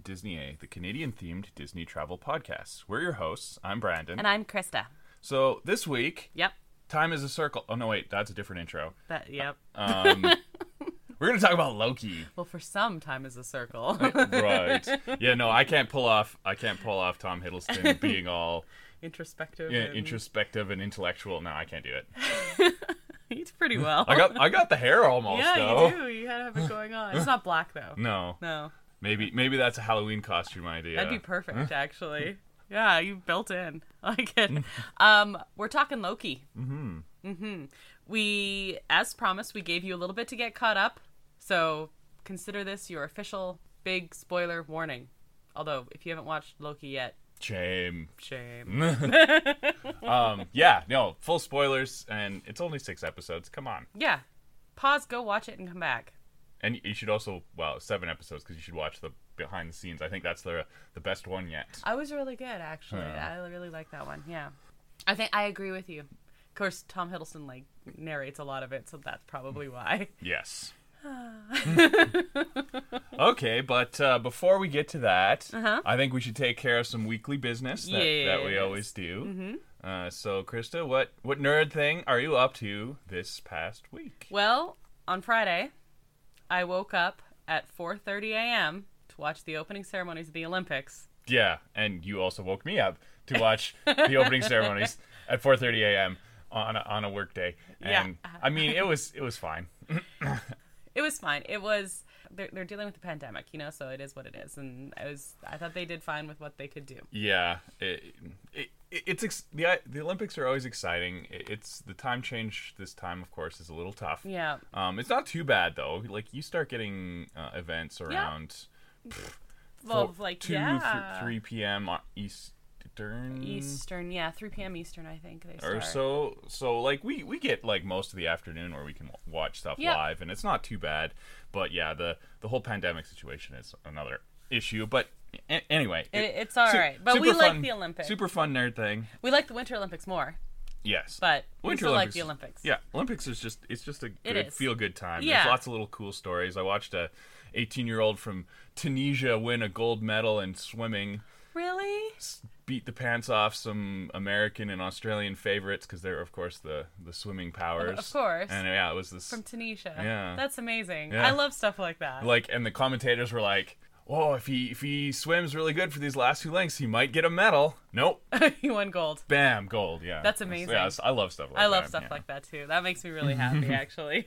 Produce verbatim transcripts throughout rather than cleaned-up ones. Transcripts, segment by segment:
Disney A, the Canadian-themed Disney travel podcast. We're your hosts. I'm Brandon. And I'm Krista. So this week, Yep. Time is a Circle. Oh, no, wait. That's a different intro. That. Yep. Um, we're going to talk about Loki. Well, for some, time is a circle. Right. Yeah, no, I can't pull off, I can't pull off Tom Hiddleston being all Introspective. yeah, and... introspective and intellectual. No, I can't do it. He's pretty well. I got I got the hair almost, yeah, though. you do. You gotta have it going on. It's not black, though. No. No. Maybe maybe that's a Halloween costume idea. That'd be perfect, actually. Yeah, you built in. I like it. um, we're talking Loki. Mm-hmm. Mm-hmm. We, as promised, we gave you a little bit to get caught up. So consider this your official big spoiler warning. Although, if you haven't watched Loki yet, Shame. shame. um, yeah, no, full spoilers, and it's only six episodes. Come on. Yeah. Pause, go watch it, and come back. And you should also, well, seven episodes, because you should watch the behind the scenes. I think that's the the best one yet. I was really good, actually. Yeah. I really like that one. Yeah. I think I agree with you. Of course, Tom Hiddleston, like, narrates a lot of it, so that's probably why. Yes. Okay, but uh, before we get to that, Uh-huh. I think we should take care of some weekly business that, that we Yes. always do. Mm-hmm. Uh, so, Krista, what, what nerd thing are you up to this past week? Well, on Friday, I woke up at four thirty a.m. to watch the opening ceremonies of the Olympics. Yeah, and you also woke me up to watch the opening ceremonies at four thirty a.m. on a, on a work day. And Yeah. I mean, it was it was fine. It was fine. It was they're they're dealing with the pandemic, you know, so it is what it is. And I was I thought they did fine with what they could do. Yeah, it, it, it's ex- the the Olympics are always exciting. It, it's the time change this time, of course, is a little tough. Yeah. Um, it's not too bad though. Like you start getting uh, events around Well, four- like two, yeah. th- three p.m. Eastern. Eastern, yeah, three p.m. Eastern, I think they start. Or so, so like we, we get like most of the afternoon where we can w- watch stuff Yep. live, and it's not too bad. But yeah, the the whole pandemic situation is another issue. But a- anyway, It, it's all su- right, but super we like fun- the Olympics. Super fun nerd thing. We like the Winter Olympics more, Yes, but we Winter still like Olympics- the Olympics. Yeah, Olympics is just it's just a It good is. feel good time. Yeah. There's lots of little cool stories. I watched a eighteen year old from Tunisia win a gold medal in swimming. Really? Beat the pants off some American and Australian favorites because they're, of course, the, the swimming powers. Of course. And yeah, it was this. From Tunisia. Yeah. That's amazing. Yeah. I love stuff like that. Like, and the commentators were like, "Oh, if he if he swims really good for these last two lengths, he might get a medal." Nope. He won gold. Bam, gold. Yeah. That's amazing. Yeah, I love stuff like that. I love stuff yeah. like that too. That makes me really happy, actually.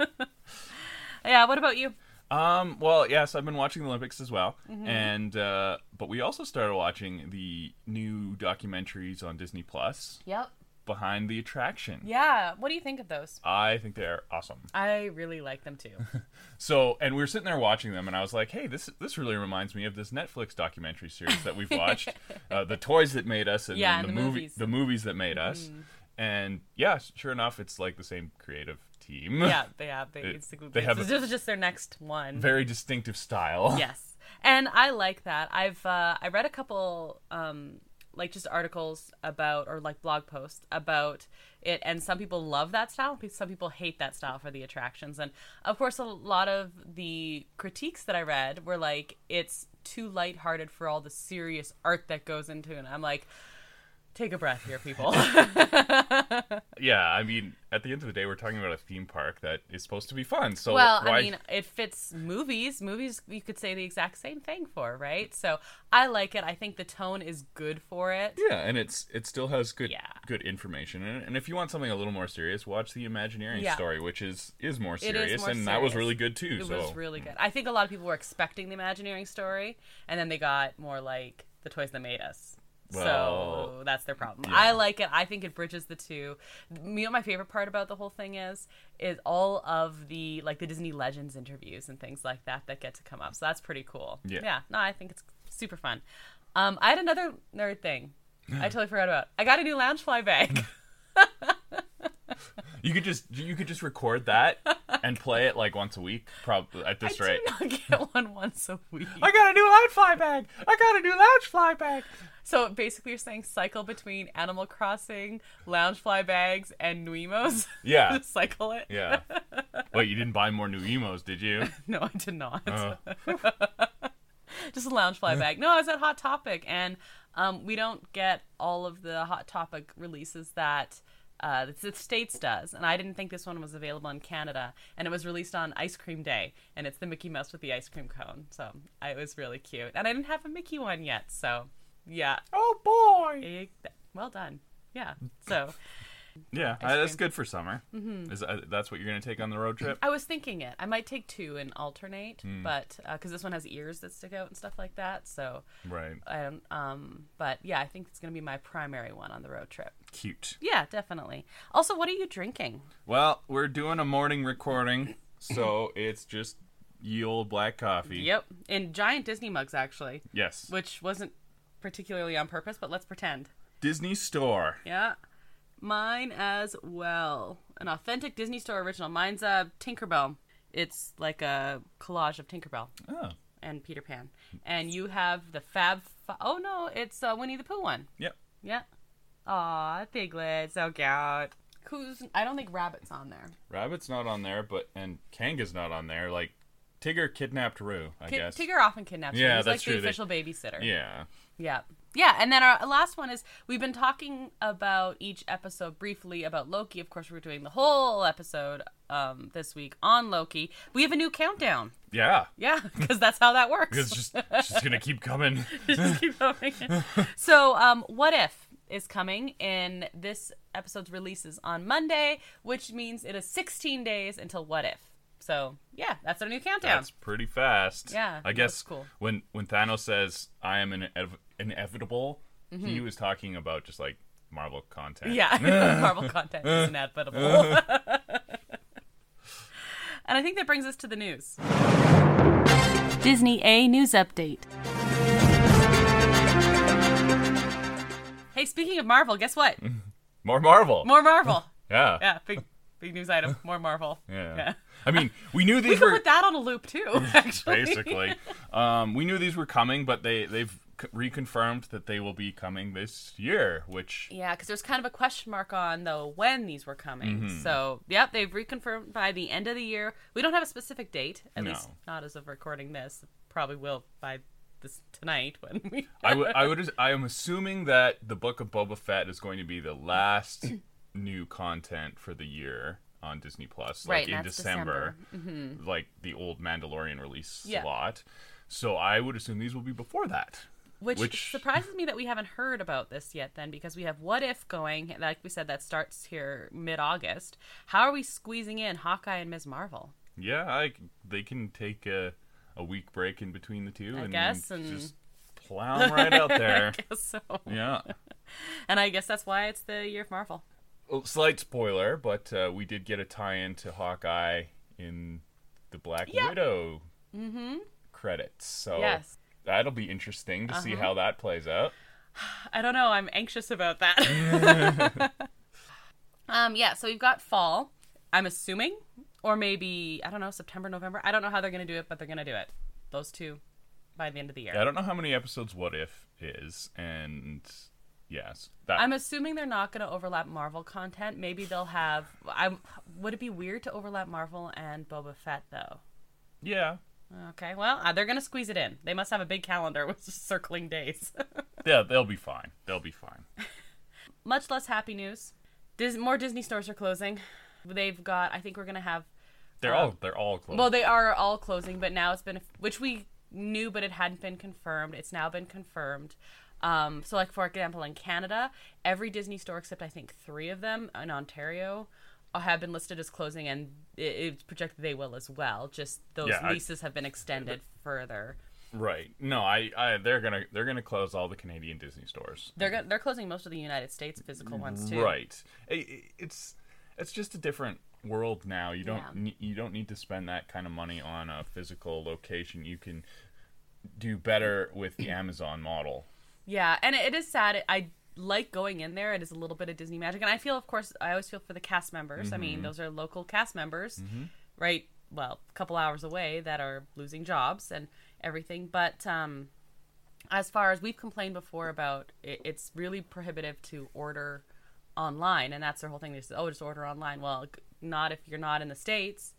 Yeah, what about you? Um. Well, yes, I've been watching the Olympics as well, Mm-hmm. and uh, but we also started watching the new documentaries on Disney Plus, Yep. Behind the Attraction. Yeah, what do you think of those? I think they're awesome. I really like them too. So, and we were sitting there watching them, and I was like, "Hey, this this really reminds me of this Netflix documentary series that we've watched, uh, the toys that made us, and, Yeah, the, and the movie, movies. the movies that made us." And yeah, sure enough, it's like the same creative team. Yeah, they have. They, It- it's, they have this is just their next one. Very distinctive style. Yes, and I like that. I've uh, I read a couple um, like just articles about or like blog posts about it, and some people love that style. Some people hate that style for the attractions, and of course, a lot of the critiques that I read were like it's too lighthearted for all the serious art that goes into it. And I'm like, take a breath here, people. Yeah, I mean, at the end of the day, we're talking about a theme park that is supposed to be fun. So Well, why... I mean, it fits movies. Movies, you could say the exact same thing for, right? So I like it. I think the tone is good for it. yeah, and it's it still has good Yeah. good information in it. And if you want something a little more serious, watch the Imagineering Yeah. story, which is is more It is serious, more and that was serious. really good too. It so was really good. I think a lot of people were expecting the Imagineering story, and then they got more like the toys that made us. Well, so that's their problem. yeah. I like it. I think it bridges the two. You know what my favorite part about the whole thing is? Is all of the like the Disney Legends interviews and things like that that get to come up. So that's pretty cool. Yeah. Yeah. No, I think it's super fun. Um, I had another nerd thing. I totally forgot about. I got a new Loungefly bag. You could just you could just record that and play it like once a week, probably at this I rate. do not get one once a week. I got a new Loungefly bag. I got a new Loungefly bag. So basically, you're saying cycle between Animal Crossing, Loungefly bags, and Nuimos. Yeah. Just cycle it. Yeah. Wait, you didn't buy more new emos, did you? No, I did not. Oh. Just a Loungefly bag. No, I was at Hot Topic, and um, we don't get all of the Hot Topic releases that uh, the States does. And I didn't think this one was available in Canada. And it was released on Ice Cream Day, and it's the Mickey Mouse with the ice cream cone. So I, it was really cute. And I didn't have a Mickey one yet, so yeah. Oh, boy! It, well done. Yeah, so... Yeah, uh, that's good for summer. Mm-hmm. Is uh, that's what you're going to take on the road trip? I was thinking it. I might take two and alternate, Mm. but because uh, this one has ears that stick out and stuff like that. So right. I don't. Um, but yeah, I think it's going to be my primary one on the road trip. Cute. Yeah, definitely. Also, what are you drinking? Well, we're doing a morning recording, so it's just ye old black coffee. Yep, in giant Disney mugs actually. Yes. Which wasn't particularly on purpose, but let's pretend. Disney Store. Yeah. Mine as well. An authentic Disney Store original. Mine's a Tinkerbell. It's like a collage of Tinkerbell. Oh. And Peter Pan. And you have the Fab... Fi- oh, no. It's a Winnie the Pooh one. Yep. Yeah. Aw, Piglet. So cute. Who's... I don't think Rabbit's on there. Rabbit's not on there, but... And Kanga's not on there. Like, Tigger kidnapped Roo, I Ki- guess. Tigger often kidnaps Yeah, her. He's that's like true. the They- official babysitter. Yeah. Yeah. Yeah, and then our last one is, we've been talking about each episode briefly about Loki. Of course, we're doing the whole episode um, this week on Loki. We have a new countdown. Yeah. Yeah, because that's how that works. It's just, it's just going to keep coming. Just keep going. So, um, What If is coming, and this episode's releases on Monday, which means it is sixteen days until What If. So, yeah, that's our new countdown. That's pretty fast. Yeah, I guess that's cool. when when Thanos says I am ine- inevitable, mm-hmm. he was talking about just like Marvel content. Yeah, Marvel content is inevitable. And I think that brings us to the news. Disney A News Update. Hey, speaking of Marvel, guess what? More Marvel. More Marvel. Yeah. Yeah, big big news item. More Marvel. Yeah. Yeah. I mean, we knew these We could were put that on a loop too, actually. basically. Um, we knew these were coming, but they they've c- reconfirmed that they will be coming this year, which Yeah, because there's kind of a question mark on, though, when these were coming. Mm-hmm. So, yep, they've reconfirmed by the end of the year. We don't have a specific date, at No. least not as of recording this. Probably will by this tonight when we. I would I would I am assuming that the Book of Boba Fett is going to be the last new content for the year on Disney Plus, like Right, in and that's December, December. Mm-hmm. like the old Mandalorian release Yeah. slot. So I would assume these will be before that. Which, Which- surprises me that we haven't heard about this yet, then, because we have What If going, like we said, that starts here mid-August. How are we squeezing in Hawkeye and Miz Marvel? Yeah, I, they can take a, a week break in between the two I and guess, and- just plow them right out there. I guess so. Yeah. And I guess that's why it's the year of Marvel. Well, slight spoiler, but uh, we did get a tie-in to Hawkeye in the Black Yeah. Widow Mm-hmm. credits. So Yes. that'll be interesting to see Uh-huh. how that plays out. I don't know. I'm anxious about that. um, yeah, so we've got fall, I'm assuming, or maybe, I don't know, September, November. I don't know how they're going to do it, but they're going to do it. Those two by the end of the year. Yeah, I don't know how many episodes What If is, and yes, that I'm assuming they're not going to overlap Marvel content. Maybe they'll have. I would it be weird to overlap Marvel and Boba Fett though? yeah, Okay, well uh, they're going to squeeze it in. They must have a big calendar with circling days. yeah, they'll be fine. They'll be fine. Much less happy news. Dis- more Disney stores are closing. They've got. I think we're going to have. They're Uh, all they're all closed. Well, they are all closing, but now it's been, which we knew, but it hadn't been confirmed. It's now been confirmed. Um, so, like, for example, in Canada, every Disney store, except I think three of them in Ontario, have been listed as closing, and it, it's projected they will as well. Just those Yeah, I- leases have been extended further. right. No, I, I they're gonna they're gonna close all the Canadian Disney stores. They're go- they're closing most of the United States physical ones too. Right. It- it- It's it's just a different world now. You don't Yeah. ne- you don't need to spend that kind of money on a physical location. You can do better with the Amazon model. Yeah, and it is sad. I like going in there. It is a little bit of Disney magic. And I feel, of course, I always feel for the cast members. I mean, those are local cast members, right? Well, a couple hours away that are losing jobs and everything. But um, as far as we've complained before about, it, it's really prohibitive to order online. And that's their whole thing. They say, oh, just order online. Well, not if you're not in the States.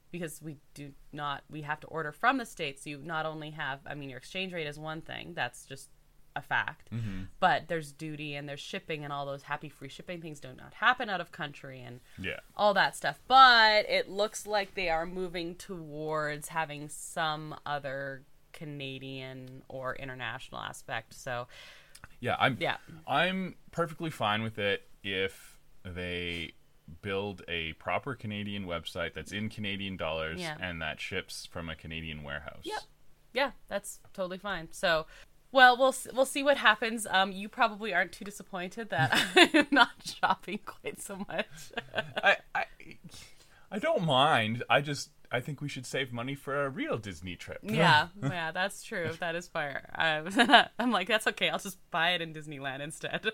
because we do not, we have to order from the States. You not only have, I mean, your exchange rate is one thing. That's just a fact. Mm-hmm. But there's duty and there's shipping, and all those happy free shipping things do not happen out of country and yeah. all that stuff. But it looks like they are moving towards having some other Canadian or international aspect. So yeah, I'm yeah. I'm perfectly fine with it if they build a proper Canadian website that's in Canadian dollars Yeah. and that ships from a Canadian warehouse. Yep. Yeah, that's totally fine. So, well, we'll we'll see what happens. Um, you probably aren't too disappointed that I'm not shopping quite so much. I, I I don't mind. I just I think we should save money for a real Disney trip. Yeah, yeah, that's true. That is fire. I'm, I'm like, that's okay. I'll just buy it in Disneyland instead.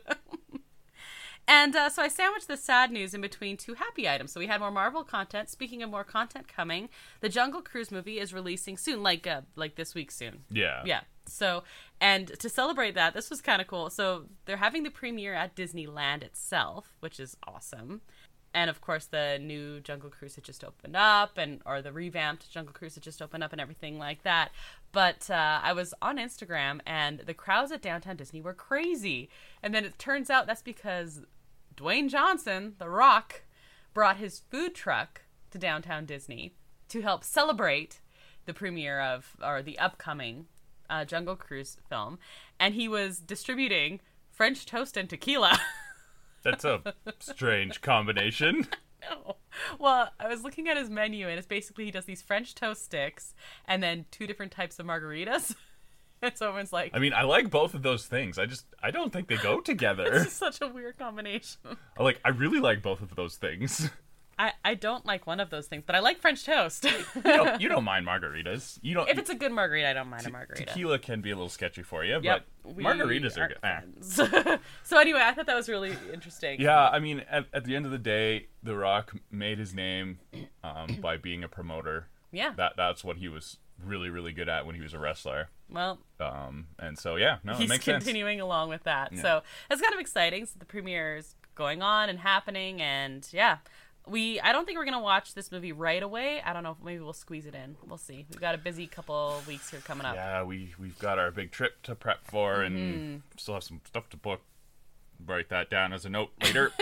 And uh, so I sandwiched the sad news in between two happy items. So we had more Marvel content. Speaking of more content coming, the Jungle Cruise movie is releasing soon, like uh, like this week soon. Yeah. Yeah. So, and to celebrate that, this was kind of cool. So they're having the premiere at Disneyland itself, which is awesome. And of course, the new Jungle Cruise had just opened up, and or the revamped Jungle Cruise had just opened up, and everything like that. But uh, I was on Instagram, and the crowds at Downtown Disney were crazy. And then it turns out that's because Dwayne Johnson, The Rock, brought his food truck to Downtown Disney to help celebrate the premiere of, or the upcoming uh, Jungle Cruise film, and he was distributing French toast and tequila. That's a strange combination. No. Well, I was looking at his menu, and it's basically he does these French toast sticks and then two different types of margaritas. And so everyone's like, I mean, I like both of those things. I just I don't think they go together. this is such a weird combination. I like I really like both of those things. I, I don't like one of those things, but I like French toast. You don't, you don't mind margaritas. You don't. If it's a good margarita, I don't mind a margarita. Tequila can be a little sketchy for you, Yep, but we margaritas are aren't good. friends. So anyway, I thought that was really interesting. Yeah, I mean, at, at the end of the day, The Rock made his name um, by being a promoter. Yeah. That that's what he was really, really good at when he was a wrestler. Well, Um, and so yeah, no, he's it makes sense. continuing along with that. Yeah. So it's kind of exciting. So the premiere is going on and happening, and yeah. We, I don't think we're going to watch this movie right away. I don't know. Maybe we'll squeeze it in. We'll see. We've got a busy couple weeks here coming up. Yeah, we, we've got our big trip to prep for, and Mm-hmm. still have some stuff to book. Write that down as a note later.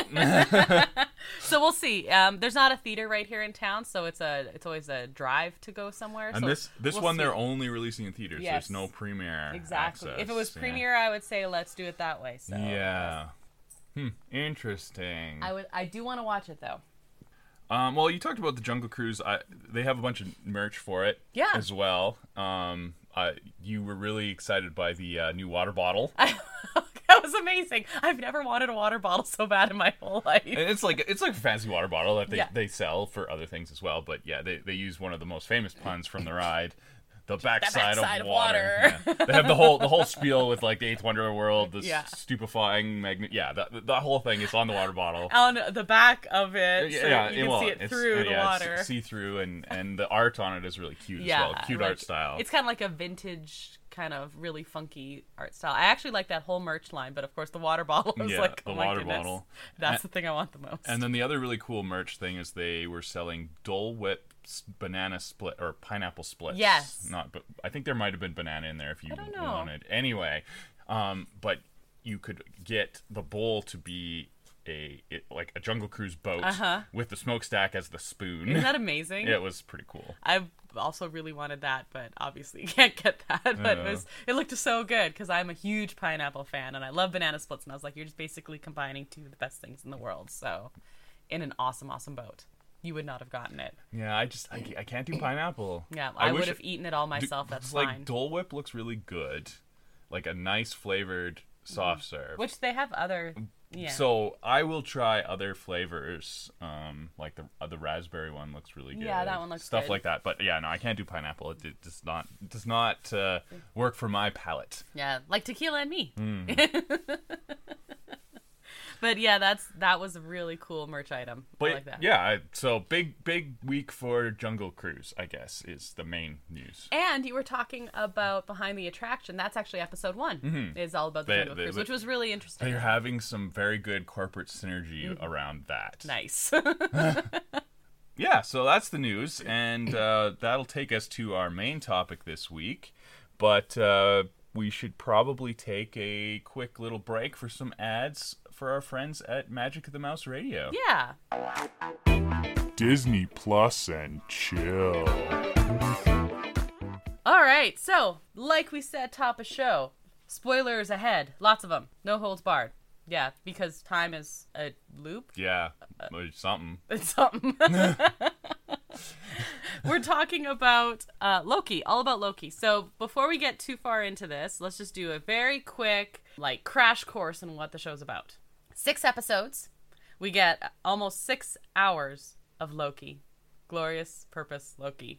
So we'll see. Um, there's not a theater right here in town, so it's a it's always a drive to go somewhere. And so this this we'll one see. they're only releasing in theaters. Yes. There's no premiere Exactly. access. If it was Yeah. premiere, I would say let's do it that way. So Yeah. Hmm. Interesting. I would. I do want to watch it though. Um, well, you talked about the Jungle Cruise. I, they have a bunch of merch for it Yeah. as well. Um, uh, you were really excited by the uh, new water bottle. That was amazing. I've never wanted a water bottle so bad in my whole life. And it's like it's like a fancy water bottle that they, Yeah. they sell for other things as well. But yeah, they, they use one of the most famous puns from the ride. The backside, backside of of water. water. Yeah. They have the whole the whole spiel with like the Eighth Wonder of the World, the Yeah. stupefying magnet. Yeah, that that whole thing is on the water bottle. On the back of it, so yeah, you can well, see it it's- through the yeah, water. see through, and and the art on it is really cute Yeah, as well. Cute like, art style. It's kind of like a vintage, kind of really funky art style. I actually like that whole merch line, but of course the water bottle is Yeah, like, the oh my water goodness. bottle. That's And- the thing I want the most. And then the other really cool merch thing is they were selling Dole Whip s- banana split or pineapple splits. Yes. Not, but I think there might have been banana in there if you I don't know. wanted. Anyway, um, but you could get the bowl to be a it, like a Jungle Cruise boat Uh-huh. with the smokestack as the spoon. Isn't that amazing? It was pretty cool. I also really wanted that, but obviously you can't get that. But it was it looked so good because I'm a huge pineapple fan and I love banana splits. And I was like, you're just basically combining two of the best things in the world. So, in an awesome, awesome boat, you would not have gotten it. Yeah, I just I, I can't do pineapple. Yeah, I I, wish would have eaten it all myself. d- That's like fine. Dole Whip looks really good, like a nice flavored soft serve. Which they have other. Yeah. So I will try other flavors, um, like the uh, the raspberry one looks really good. Yeah, that one looks stuff good. like that. But yeah, no, I can't do pineapple. It, it does not it does not uh, work for my palate. Yeah, like tequila and me. Mm. But yeah, that's that was a really cool merch item. But I like that. yeah, I, so big big week for Jungle Cruise, I guess, is the main news. And you were talking about Behind the Attraction. That's actually episode one. Mm-hmm. Is all about the They- Jungle they- Cruise, which was really interesting. They're having some very good corporate synergy around that. Nice. yeah, so that's the news, and uh, that'll take us to our main topic this week. But uh, we should probably take a quick little break for some ads for our friends at Magic of the Mouse Radio. Yeah. Disney Plus and chill. All right, so like we said, top of show, spoilers ahead, lots of them, no holds barred. Yeah, because time is a loop. Yeah, or something. It's something. We're talking about uh, Loki, all about Loki. So before we get too far into this, let's just do a very quick, like, crash course on what the show's about. Six episodes. We get almost six hours of Loki. Glorious purpose Loki.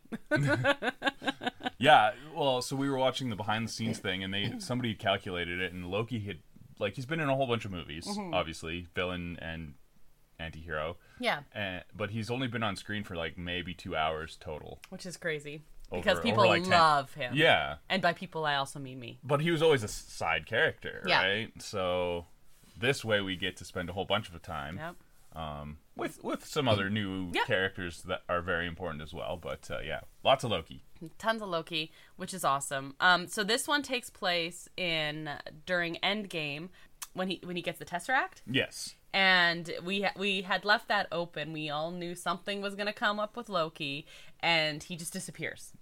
Yeah, well, so we were watching the behind-the-scenes thing, and they somebody calculated it, and Loki had, like, he's been in a whole bunch of movies, mm-hmm. obviously, villain and anti-hero. Yeah. And, but he's only been on screen for, like, maybe two hours total. Which is crazy. Over, because people over like love ten him. Yeah. And by people, I also mean me. But he was always a side character, yeah. right? So this way we get to spend a whole bunch of time. Yep. Um, with with some other new yep. characters that are very important as well. But uh, yeah, lots of Loki. Tons of Loki, which is awesome. Um, so this one takes place in during Endgame when he when he gets the Tesseract. Yes. And we ha- we had left that open. We all knew something was going to come up with Loki, and he just disappears.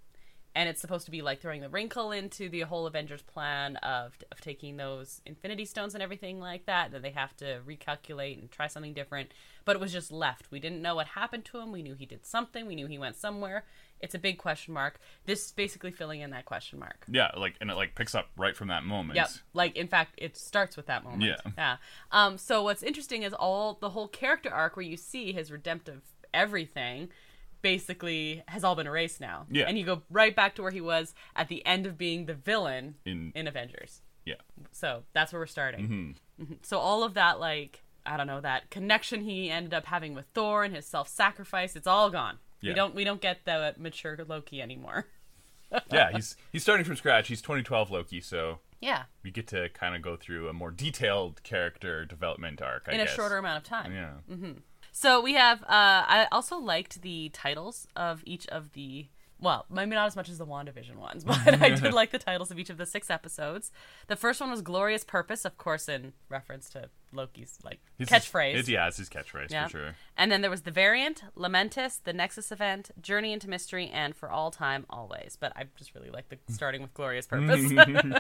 And it's supposed to be like throwing the wrinkle into the whole Avengers plan of of taking those Infinity Stones and everything like that. Then they have to recalculate and try something different. But it was just left. We didn't know what happened to him. We knew he did something. We knew he went somewhere. It's a big question mark. This is basically filling in that question mark. Yeah, like and it like picks up right from that moment. Yep. Like in fact, it starts with that moment. Yeah. Yeah. Um. So what's interesting is all the whole character arc where you see his redemptive everything basically has all been erased now. Yeah. And you go right back to where he was at the end of being the villain in in Avengers. Yeah. So that's where we're starting. Mm-hmm. Mm-hmm. So all of that, like, I don't know, that connection he ended up having with Thor and his self-sacrifice, it's all gone. Yeah. We don't we don't get the mature Loki anymore. Yeah, he's he's starting from scratch. He's twenty twelve Loki, so yeah, we get to kind of go through a more detailed character development arc, I in guess. a shorter amount of time. Yeah. Mm-hmm. So we have, uh, I also liked the titles of each of the, well, maybe not as much as the WandaVision ones, but I did like the titles of each of the six episodes. The first one was Glorious Purpose, of course, in reference to Loki's, like, His, catchphrase. His, yeah, it's his catchphrase, yeah. for sure. And then there was The Variant, Lamentus, The Nexus Event, Journey into Mystery, and For All Time, Always. But I just really like the starting with Glorious Purpose.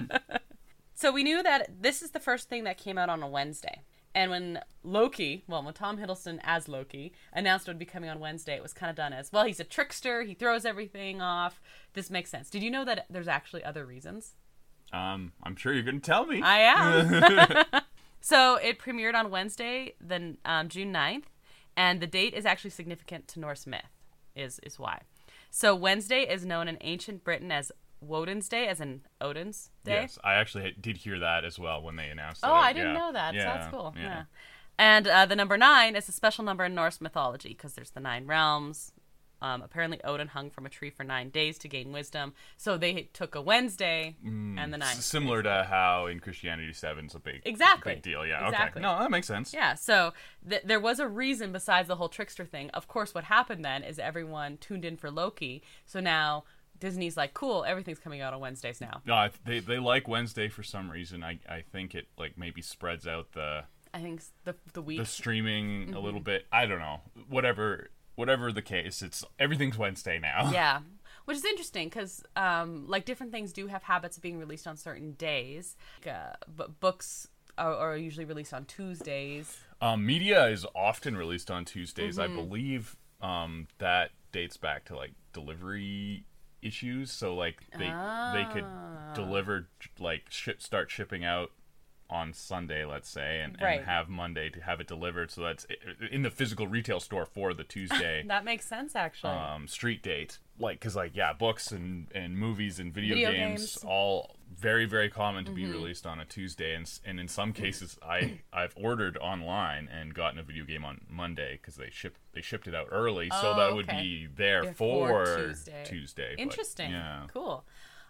So we knew that this is the first thing that came out on a Wednesday. And when Loki, well, when Tom Hiddleston as Loki announced it would be coming on Wednesday, it was kind of done as, well, he's a trickster, he throws everything off. This makes sense. Did you know that there's actually other reasons? Um, I'm sure you're going to tell me. I am. So it premiered on Wednesday, then um, June ninth, and the date is actually significant to Norse myth, is is why. So Wednesday is known in ancient Britain as Woden's Day, as in Odin's Day. Yes, I actually did hear that as well when they announced it. Oh, I didn't yeah. know that. Yeah. So that's cool. Yeah. yeah. And uh, the number nine is a special number in Norse mythology because there's the nine realms. Um, apparently, Odin hung from a tree for nine days to gain wisdom. So they took a Wednesday mm, and the nine. Similar to how in Christianity seven's a big, exactly. big deal. Yeah, exactly. Okay. No, that makes sense. Yeah, so th- there was a reason besides the whole trickster thing. Of course, what happened then is everyone tuned in for Loki. So now Disney's like, cool, everything's coming out on Wednesdays now. No, they they like Wednesday for some reason. I, I think it like maybe spreads out the I think the the week the streaming mm-hmm. a little bit. I don't know. Whatever whatever the case, it's everything's Wednesday now. Yeah, which is interesting because um, like different things do have habits of being released on certain days. Like, uh, but books are, are usually released on Tuesdays. Um, media is often released on Tuesdays. Mm-hmm. I believe um, that dates back to like delivery issues. So like they ah. they could deliver like ship, start shipping out on Sunday, let's say, and, right. and have Monday to have it delivered. So that's in the physical retail store for the Tuesday. That makes sense, actually. Um, street date, like because like yeah, books and, and movies and video, video games, games, all very very common to mm-hmm. be released on a Tuesday, and and in some cases I I've ordered online and gotten a video game on Monday because they shipped they shipped it out early, so oh, that okay. would be there Before for Tuesday. Tuesday. Interesting. But, yeah. Cool.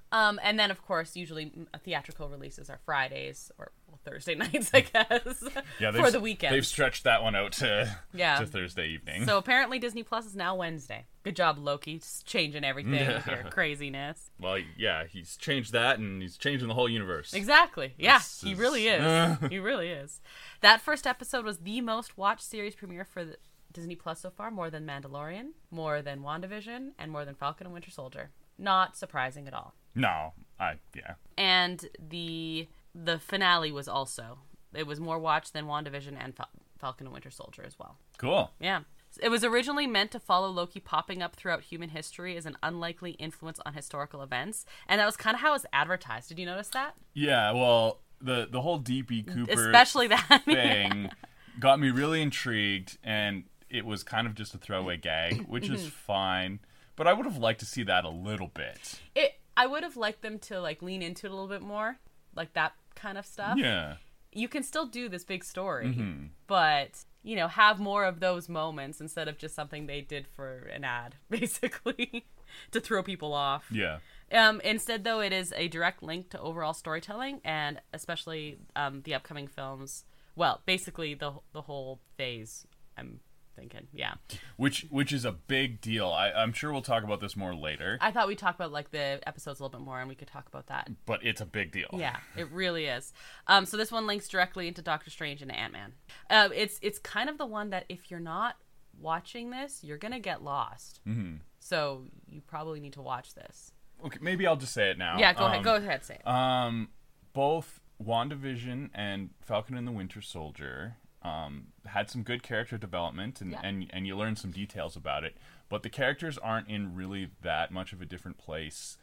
Um, and then, of course, usually theatrical releases are Fridays or well, Thursday nights, I guess, Yeah, for the weekend. They've stretched that one out to, Yeah. to Thursday evening. So apparently Disney Plus is now Wednesday. Good job, Loki, just changing everything with your craziness. Well, yeah, he's changed that, and he's changing the whole universe. Exactly. Yeah, This he is- really is. He really is. That first episode was the most watched series premiere for the Disney Plus so far, more than Mandalorian, more than WandaVision, and more than Falcon and Winter Soldier. Not surprising at all. No, I yeah. And the the finale was also, it was more watched than WandaVision and Fal- Falcon and Winter Soldier as well. Cool. Yeah. It was originally meant to follow Loki popping up throughout human history as an unlikely influence on historical events, and that was kind of how it was advertised. Did you notice that? Yeah, well, the the whole D B Cooper Especially that thing got me really intrigued, and it was kind of just a throwaway gag, which is fine. But I would have liked to see that a little bit. It. I would have liked them to like lean into it a little bit more, like that kind of stuff. Yeah. You can still do this big story, Mm-hmm. but you know, have more of those moments instead of just something they did for an ad, basically, to throw people off. Yeah. Um, instead, though, it is a direct link to overall storytelling, and especially um, the upcoming films. Well, basically the the whole phase. I'm thinking, yeah. Which which is a big deal. I, I'm sure we'll talk about this more later, I thought we'd talk about like the episodes a little bit more, and we could talk about that. but it's a big deal. Yeah, it really is. Um, so this one links directly into Doctor Strange and Ant-Man. Uh, it's it's kind of the one that if you're not watching this, you're gonna get lost. Mm-hmm. So you probably need to watch this. Okay, maybe I'll just say it now. Yeah, go Um, ahead. Go ahead, say it. Um, both WandaVision and Falcon and the Winter Soldier um, had some good character development, and, Yeah. and, and you learn some details about it. But the characters aren't in really that much of a different place,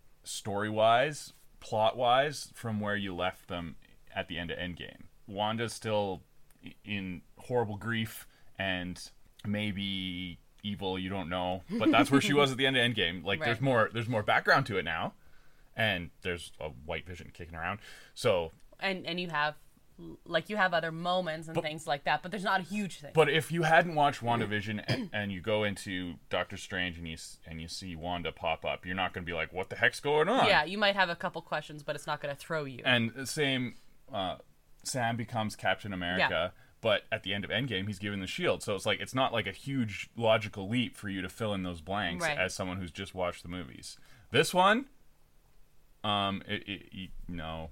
story-wise, plot-wise, from where you left them at the end of Endgame. Wanda's still i- in horrible grief and maybe evil, you don't know, but that's where she was at the end of Endgame. Like, there's Right. more there's more background to it now, and there's a White Vision kicking around. So, And and you have like you have other moments and things like that, but there's not a huge thing. but if you hadn't watched WandaVision and, and you go into Doctor Strange and you s- and you see Wanda pop up, you're not going to be like, "What the heck's going on?" Yeah, you might have a couple questions, but it's not going to throw you. And the same, uh, Sam becomes Captain America, but at the end of Endgame, he's given the shield. So it's like it's not like a huge logical leap for you to fill in those blanks Right. as someone who's just watched the movies. This one, um, it, it, it, no,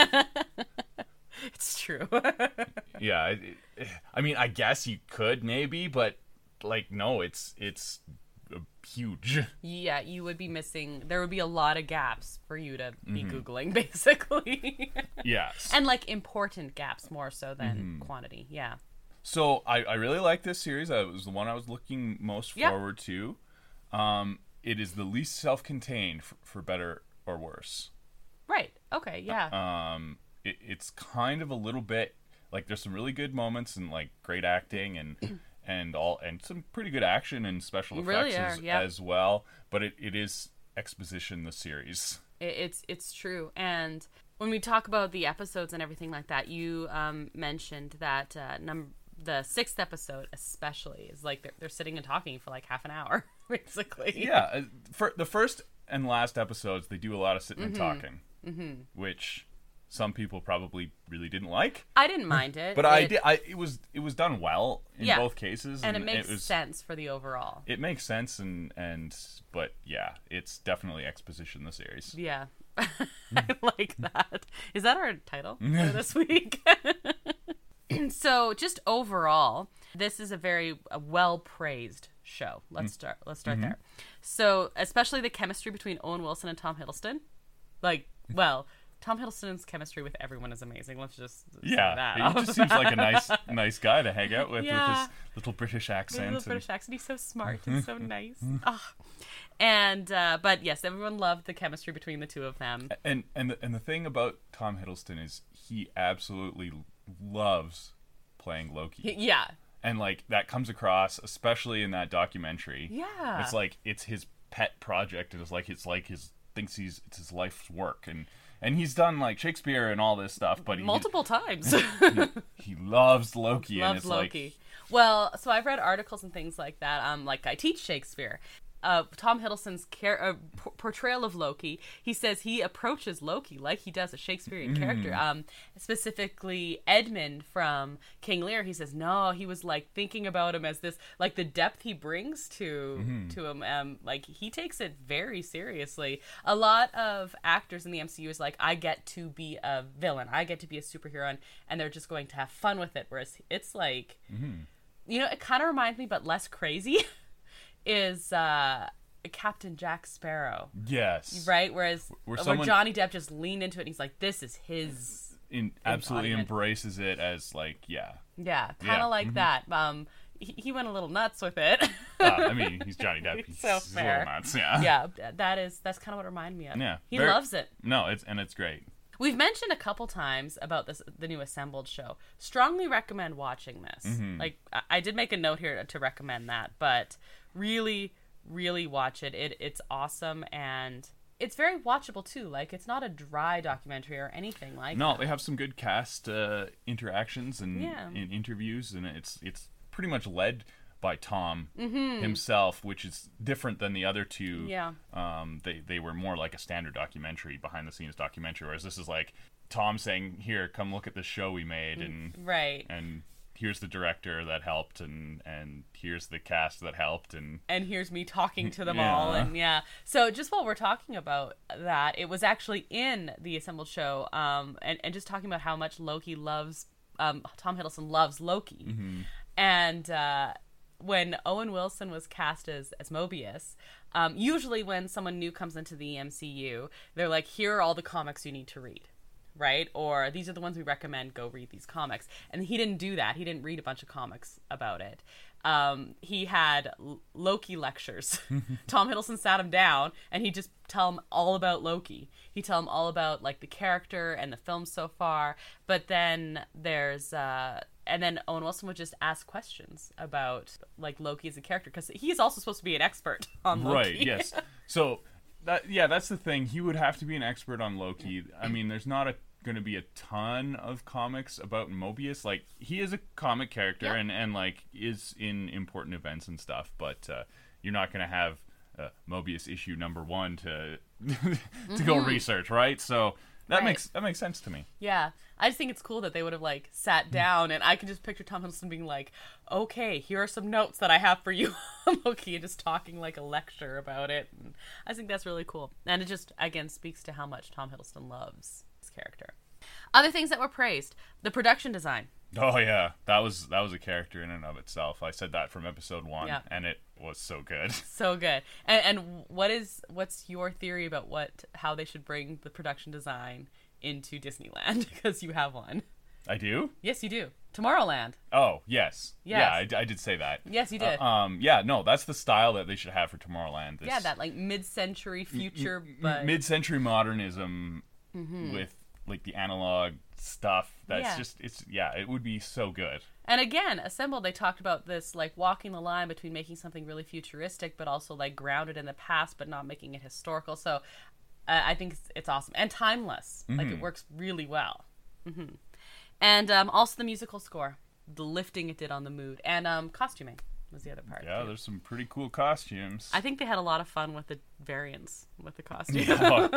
It's true. yeah. It, it, I mean, I guess you could maybe, but like, no, it's it's uh, huge. Yeah, you would be missing. There would be a lot of gaps for you to be Mm-hmm. Googling, basically. Yes. And like important gaps more so than quantity. Yeah. So I, I really like this series. It was the one I was looking most Yeah. forward to. Um, it is the least self-contained, for, for better or worse. Right. Okay. Yeah. Um, it, it's kind of a little bit like there's some really good moments and like great acting and and all and some pretty good action and special Really effects are, as, yeah. as well. But it, it is exposition the series. It, it's it's true. And when we talk about the episodes and everything like that, you um, mentioned that uh, num- the sixth episode especially is like they're, they're sitting and talking for like half an hour, basically. Yeah, uh, for the first and last episodes, they do a lot of sitting Mm-hmm. and talking, which some people probably really didn't like. I didn't mind it. But I It- did. I it was it was done well in Yeah. both cases, And it makes was, sense for the overall. It makes sense, and and but yeah, it's definitely exposition the series. Yeah. I like that. Is that our title for this week? So, just overall, this is a very uh, well-praised show. Let's start let's start there. So, especially the chemistry between Owen Wilson and Tom Hiddleston. Like, well, Tom Hiddleston's chemistry with everyone is amazing. Let's just say Yeah, that he off just the seems like a bat. nice nice guy to hang out with Yeah. with his little British His accent. little and- British accent. He's so smart and so nice. Ah. And uh, but yes, everyone loved the chemistry between the two of them. And and the, and the thing about Tom Hiddleston is he absolutely loves playing Loki. Yeah. And like that comes across, especially in that documentary. Yeah. It's like it's his pet project, and it's like it's like his thinks he's it's his life's work, and and he's done like Shakespeare and all this stuff, but he, Multiple times. he loves Loki, and Loves it's Loki. like Well, so I've read articles and things like that. Um, like I teach Shakespeare, uh, Tom Hiddleston's char- uh, p- portrayal of Loki. He says he approaches Loki like he does a Shakespearean mm. character. Um, specifically Edmund from King Lear. He says no, he was like thinking about him as this, like the depth he brings to mm. to him. Um, like he takes it very seriously. A lot of actors in the M C U is like, I get to be a villain, I get to be a superhero, and, and they're just going to have fun with it. Whereas it's like, mm. you know, it kind of reminds me, but less crazy. Is uh, Captain Jack Sparrow. Yes. Right? Whereas where, where someone, Johnny Depp just leaned into it and he's like, this is his... In, absolutely embraces it as like, yeah. Yeah, kind of yeah. like mm-hmm. that. Um, he, he went a little nuts with it. uh, I mean, he's Johnny Depp. He's, so he's fair. a little nuts, yeah. Yeah, that is, that's kind of what it reminded me of. Yeah. He very, loves it. No, it's and it's great. We've mentioned a couple times about this, the new Assembled show. Strongly recommend watching this. Mm-hmm. Like, I, I did make a note here to, to recommend that, but really, really watch it. It it's awesome, and it's very watchable too. Like, it's not a dry documentary or anything like no, that. No, they have some good cast uh, interactions and, yeah. and interviews, and it's it's pretty much led by Tom mm-hmm. himself, which is different than the other two. Yeah. Um, they, they were more like a standard documentary, behind-the-scenes documentary, whereas this is like Tom saying, here, come look at this show we made, and right. and here's the director that helped, and, and here's the cast that helped, and... And here's me talking to them yeah. all, and yeah. So just while we're talking about that, it was actually in the Assembled show, um, and, and just talking about how much Loki loves, um, Tom Hiddleston loves Loki, mm-hmm. and, uh... when Owen Wilson was cast as, as Mobius, um, usually when someone new comes into the M C U, they're like, here are all the comics you need to read, right? Or these are the ones we recommend, go read these comics. And he didn't do that. He didn't read a bunch of comics about it. Um, he had L- Loki lectures. Tom Hiddleston sat him down, and he'd just tell him all about Loki. He'd tell him all about, like, the character and the film so far. But then there's... Uh, And then Owen Wilson would just ask questions about, like, Loki as a character, because he's also supposed to be an expert on Loki. Right, yes. So, that yeah, that's the thing. He would have to be an expert on Loki. I mean, there's not a going to be a ton of comics about Mobius. Like, he is a comic character yep. and, and, like, is in important events and stuff, but uh, you're not going to have uh, Mobius issue number one to to mm-hmm. go research, right? So... That right. makes that makes sense to me. Yeah. I just think it's cool that they would have, like, sat down, and I can just picture Tom Hiddleston being like, okay, here are some notes that I have for you on Loki, and just talking like a lecture about it. And I think that's really cool. And it just, again, speaks to how much Tom Hiddleston loves his character. Other things that were praised. The production design. Oh, yeah. That was that was a character in and of itself. I said that from episode one, yeah. and it was so good. So good. And, and what is what's your theory about what how they should bring the production design into Disneyland? Because you have one. I do? Yes, you do. Tomorrowland. Oh, yes. yes. Yeah, I, I did say that. Yes, you did. Uh, um, yeah, no, that's the style that they should have for Tomorrowland. This yeah, that, like, mid-century future, m- but... Mid-century modernism mm-hmm. with, like, the analog stuff. That's yeah. just, it's, yeah, it would be so good. And again, Assembled, they talked about this, like, walking the line between making something really futuristic, but also, like, grounded in the past, but not making it historical. So uh, I think it's, it's awesome. And timeless. Mm-hmm. Like, it works really well. Mm-hmm. And um, also the musical score. The lifting it did on the mood. And um, costuming was the other part. Yeah, too. There's some pretty cool costumes. I think they had a lot of fun with the variants with the costumes.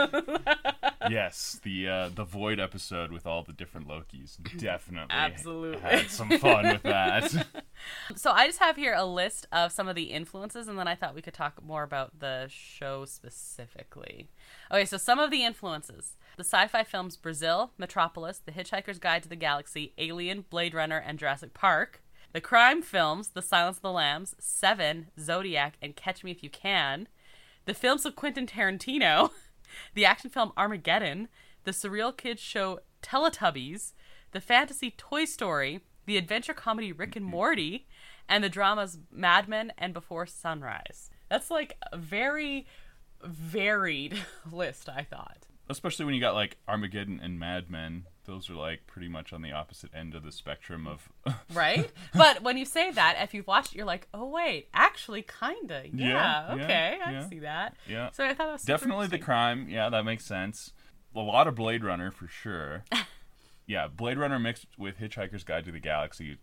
Yes, the uh, the Void episode with all the different Lokis definitely Absolutely. had some fun with that. So I just have here a list of some of the influences, and then I thought we could talk more about the show specifically. Okay, so some of the influences. The sci-fi films Brazil, Metropolis, The Hitchhiker's Guide to the Galaxy, Alien, Blade Runner, and Jurassic Park. The crime films The Silence of the Lambs, Seven, Zodiac, and Catch Me If You Can. The films of Quentin Tarantino. The action film Armageddon. The surreal kids show Teletubbies. The fantasy Toy Story. The adventure comedy Rick and Morty. And the dramas Mad Men and Before Sunrise. That's like a very varied list, I thought. Especially when you got like Armageddon and Mad Men. Those are like pretty much on the opposite end of the spectrum of... Right? But when you say that, if you've watched it, you're like, oh wait, actually kinda. Yeah, yeah okay, yeah, I yeah. see that. Yeah. So I thought that was definitely the crime. Yeah, that makes sense. A lot of Blade Runner for sure. Yeah, Blade Runner mixed with Hitchhiker's Guide to the Galaxy.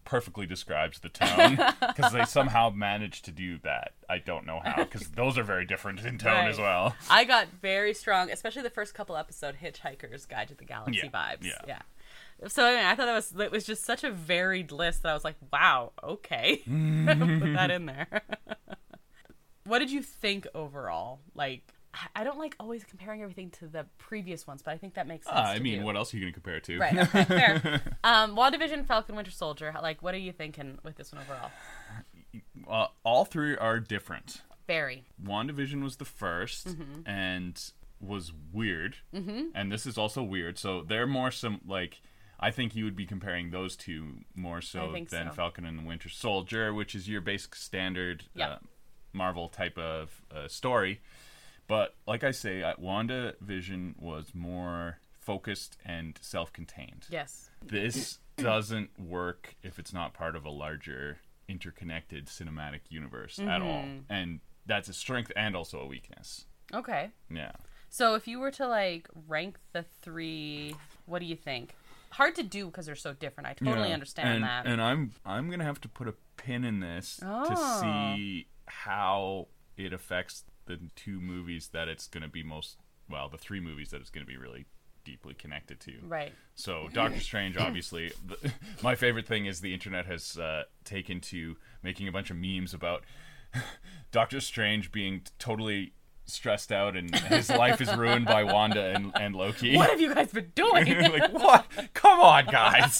perfectly describes the tone because they somehow managed to do that. I don't know how, because those are very different in tone Right. as well. I got very strong, especially the first couple episode Hitchhiker's Guide to the Galaxy Yeah, vibes. yeah. Yeah. So anyway, I thought that was it was just such a varied list that I was like, wow, okay, put that in there. What did you think overall? Like, I don't like always comparing everything to the previous ones, but I think that makes sense. Uh, I to mean, do. what else are you going to compare it to? Right. Okay, fair. Um, WandaVision, Falcon, Winter Soldier. Like, what are you thinking with this one overall? Uh, all three are different. Very. WandaVision was the 1st Mm-hmm. and was weird. Mm-hmm. And this is also weird. So they're more some, like, I think you would be comparing those two more I so think than so. Falcon and the Winter Soldier, which is your basic standard Yeah. uh, Marvel type of uh, story. But like I say, uh, WandaVision was more focused and self-contained. Yes. This doesn't work if it's not part of a larger interconnected cinematic universe at all. Mm-hmm. And that's a strength and also a weakness. Okay. Yeah. So if you were to like rank the three, what do you think? Hard to do because they're so different. I totally Yeah. understand and, that. And I'm I'm gonna have to put a pin in this Oh. to see how it affects the two movies that it's gonna be most well, the three movies that it's gonna be really deeply connected to. Right. So Doctor Strange, obviously, the, my favorite thing is the internet has uh, taken to making a bunch of memes about Doctor Strange being totally stressed out and his life is ruined by Wanda and, and Loki. What have you guys been doing? Like, what? Come on, guys.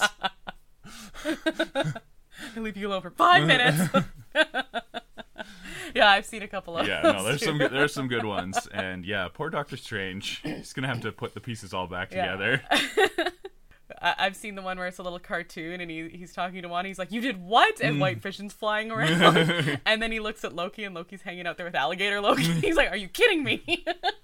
I leave you alone for five minutes. Yeah, I've seen a couple of Yeah, those no, there's too. some good, there's some good ones, and yeah, poor Doctor Strange. He's gonna have to put the pieces all back Yeah. together. I- I've seen the one where it's a little cartoon and he he's talking to Wanda. He's like, "You did what?" And white vision's flying around. And then he looks at Loki and Loki's hanging out there with alligator Loki. He's like, "Are you kidding me?"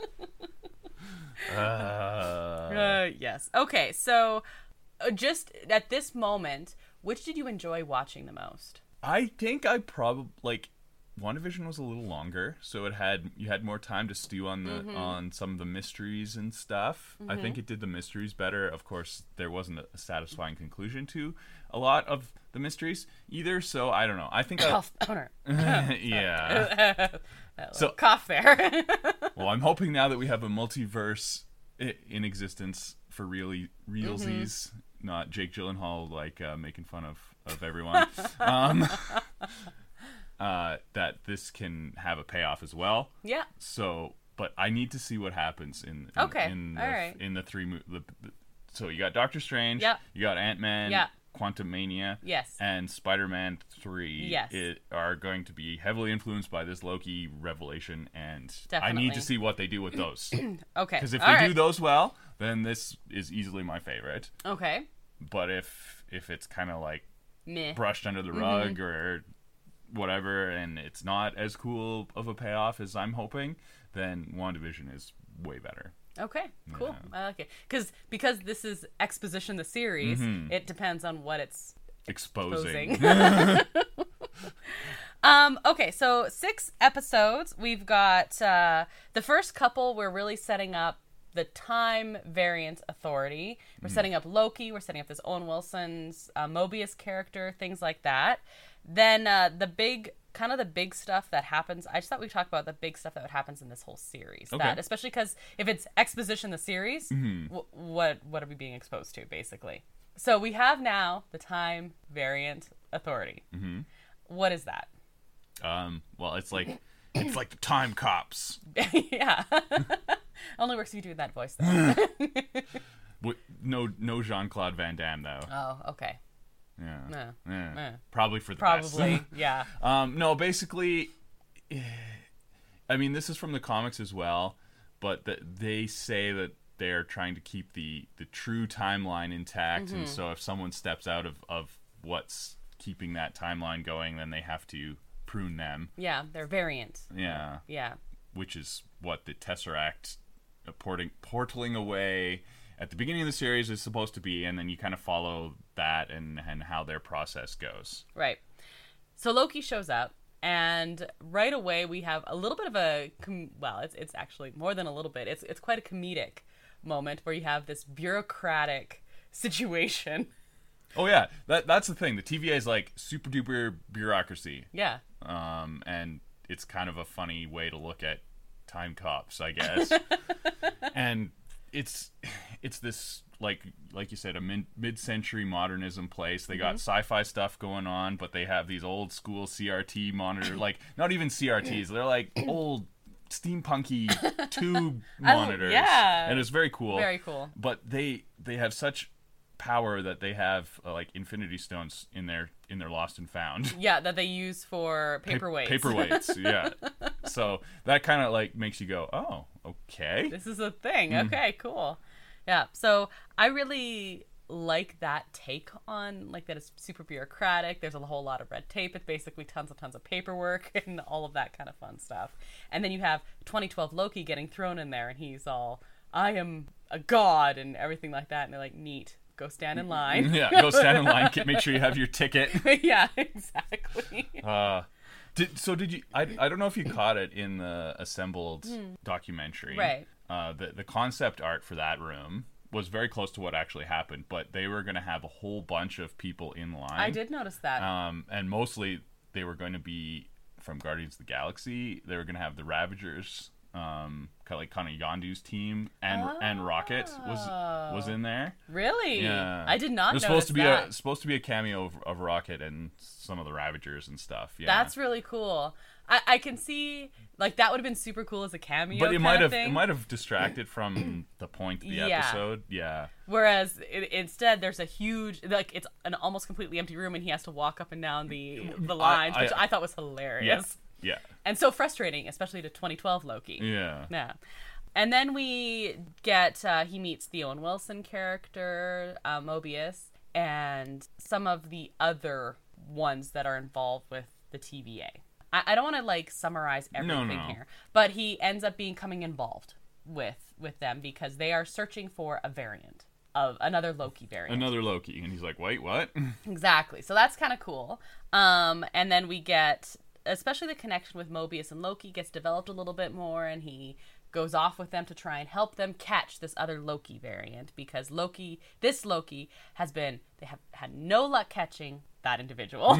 Uh, uh, yes. Okay, so uh, just at this moment, which did you enjoy watching the most? I think I probably like WandaVision was a little longer, so it had you had more time to stew on the Mm-hmm. on some of the mysteries and stuff. I think it did the mysteries better. Of course, there wasn't a satisfying conclusion to a lot of the mysteries either. So I don't know. I think I, Cough, owner. yeah. So Cough there. well, I'm hoping now that we have a multiverse i- in existence for really realsies, not Jake Gyllenhaal like uh, making fun of of everyone. um, uh, that this can have a payoff as well. Yeah. So, but I need to see what happens in, in Okay, in the, alright. in the three. Mo- the, the, so you got Doctor Strange. Yeah. You got Ant-Man. Yeah. Quantumania. Yes. And Spider-Man three. Yes. It, are going to be heavily influenced by this Loki revelation, and I Definitely. need to see what they do with those. Okay. Because if All they right. do those well, then this is easily my favorite. Okay. But if if it's kind of like Meh. brushed under the Mm-hmm. rug or whatever, and it's not as cool of a payoff as I'm hoping, then WandaVision is way better. Okay, cool. I like it. Cause, because this is exposition the series, Mm-hmm. it depends on what it's Exposing. exposing. um, okay, so six episodes. We've got uh, the first couple, we're really setting up the Time Variant Authority. We're setting up Loki. We're setting up this Owen Wilson's uh, Mobius character, things like that. Then uh, the big, kind of the big stuff that happens. I just thought we'd talk about the big stuff that happens in this whole series. Okay. That, especially because if it's exposition the series, w- what what are we being exposed to, basically? So we have now the Time Variant Authority. Mm-hmm. What is that? um, well, it's like it's like the time cops. Yeah. Only works if you do that voice, though. Wi- No, no Jean Claude Van Damme though. Oh, okay. Yeah, Yeah. Yeah. Yeah. Probably for the best. Probably, yeah. Um, no, basically, I mean, this is from the comics as well, but the, they say that they're trying to keep the, the true timeline intact, Mm-hmm. and so if someone steps out of, of what's keeping that timeline going, then they have to prune them. Yeah, they're variant. Yeah, Yeah. which is what the Tesseract uh, porting, portaling away at the beginning of the series is supposed to be, and then you kind of follow that and, and how their process goes. Right. So Loki shows up, and right away we have a little bit of a com- well, it's it's actually more than a little bit. It's it's quite a comedic moment where you have this bureaucratic situation Oh yeah, that that's the thing. The T V A is like super duper bureaucracy. Yeah. Um, and it's kind of a funny way to look at time cops, I guess. And it's it's this like like you said, a mid mid-century modernism place. They got mm-hmm. sci-fi stuff going on, but they have these old school C R T monitor, like not even C R Ts. They're like old steampunky tube monitors. Yeah. And it's very cool. Very cool. But they they have such power that they have uh, like infinity stones in their in their lost and found. Yeah, that they use for paperweights. Pa- paperweights, yeah. So that kind of like makes you go, oh, okay. This is a thing. Mm. Okay, cool. Yeah. So I really like that take on like that it's super bureaucratic. There's a whole lot of red tape. It's basically tons and tons of paperwork and all of that kind of fun stuff. And then you have twenty twelve Loki getting thrown in there, and he's all, I am a god and everything like that. And they're like, neat. Go stand in line. Yeah, go stand in line. Make sure you have your ticket. Yeah, exactly. Uh, did, so did you? I, I don't know if you caught it in the assembled mm. documentary. Right. Uh, the the concept art for that room was very close to what actually happened, but they were going to have a whole bunch of people in line. I did notice that. Um, and mostly they were going to be from Guardians of the Galaxy. They were going to have the Ravagers. Um, kind of like kind of Yondu's team and oh. and Rocket was was in there. Really? Yeah, I did not. There's notice supposed to be that. a supposed to be a cameo of, of Rocket and some of the Ravagers and stuff. Yeah, that's really cool. I, I can see like that would have been super cool as a cameo. But it kind might of have thing. it might have distracted from the point of the Yeah. episode. Yeah. Whereas it, instead, there's a huge like it's an almost completely empty room, and he has to walk up and down the the lines, I, I, which I thought was hilarious. Yeah. Yeah. And so frustrating, especially to twenty twelve Loki. Yeah. Yeah. And then we get, uh, he meets the Owen Wilson character, uh, Mobius, and some of the other ones that are involved with the T V A. I, I don't want to, like, summarize everything no, no. here, but he ends up becoming involved with, with them because they are searching for a variant of another Loki variant. Another Loki. And he's like, wait, what? Exactly. So that's kind of cool. Um, and then we get... especially the connection with Mobius and Loki gets developed a little bit more, and he goes off with them to try and help them catch this other Loki variant because Loki, this Loki, has been, they have had no luck catching that individual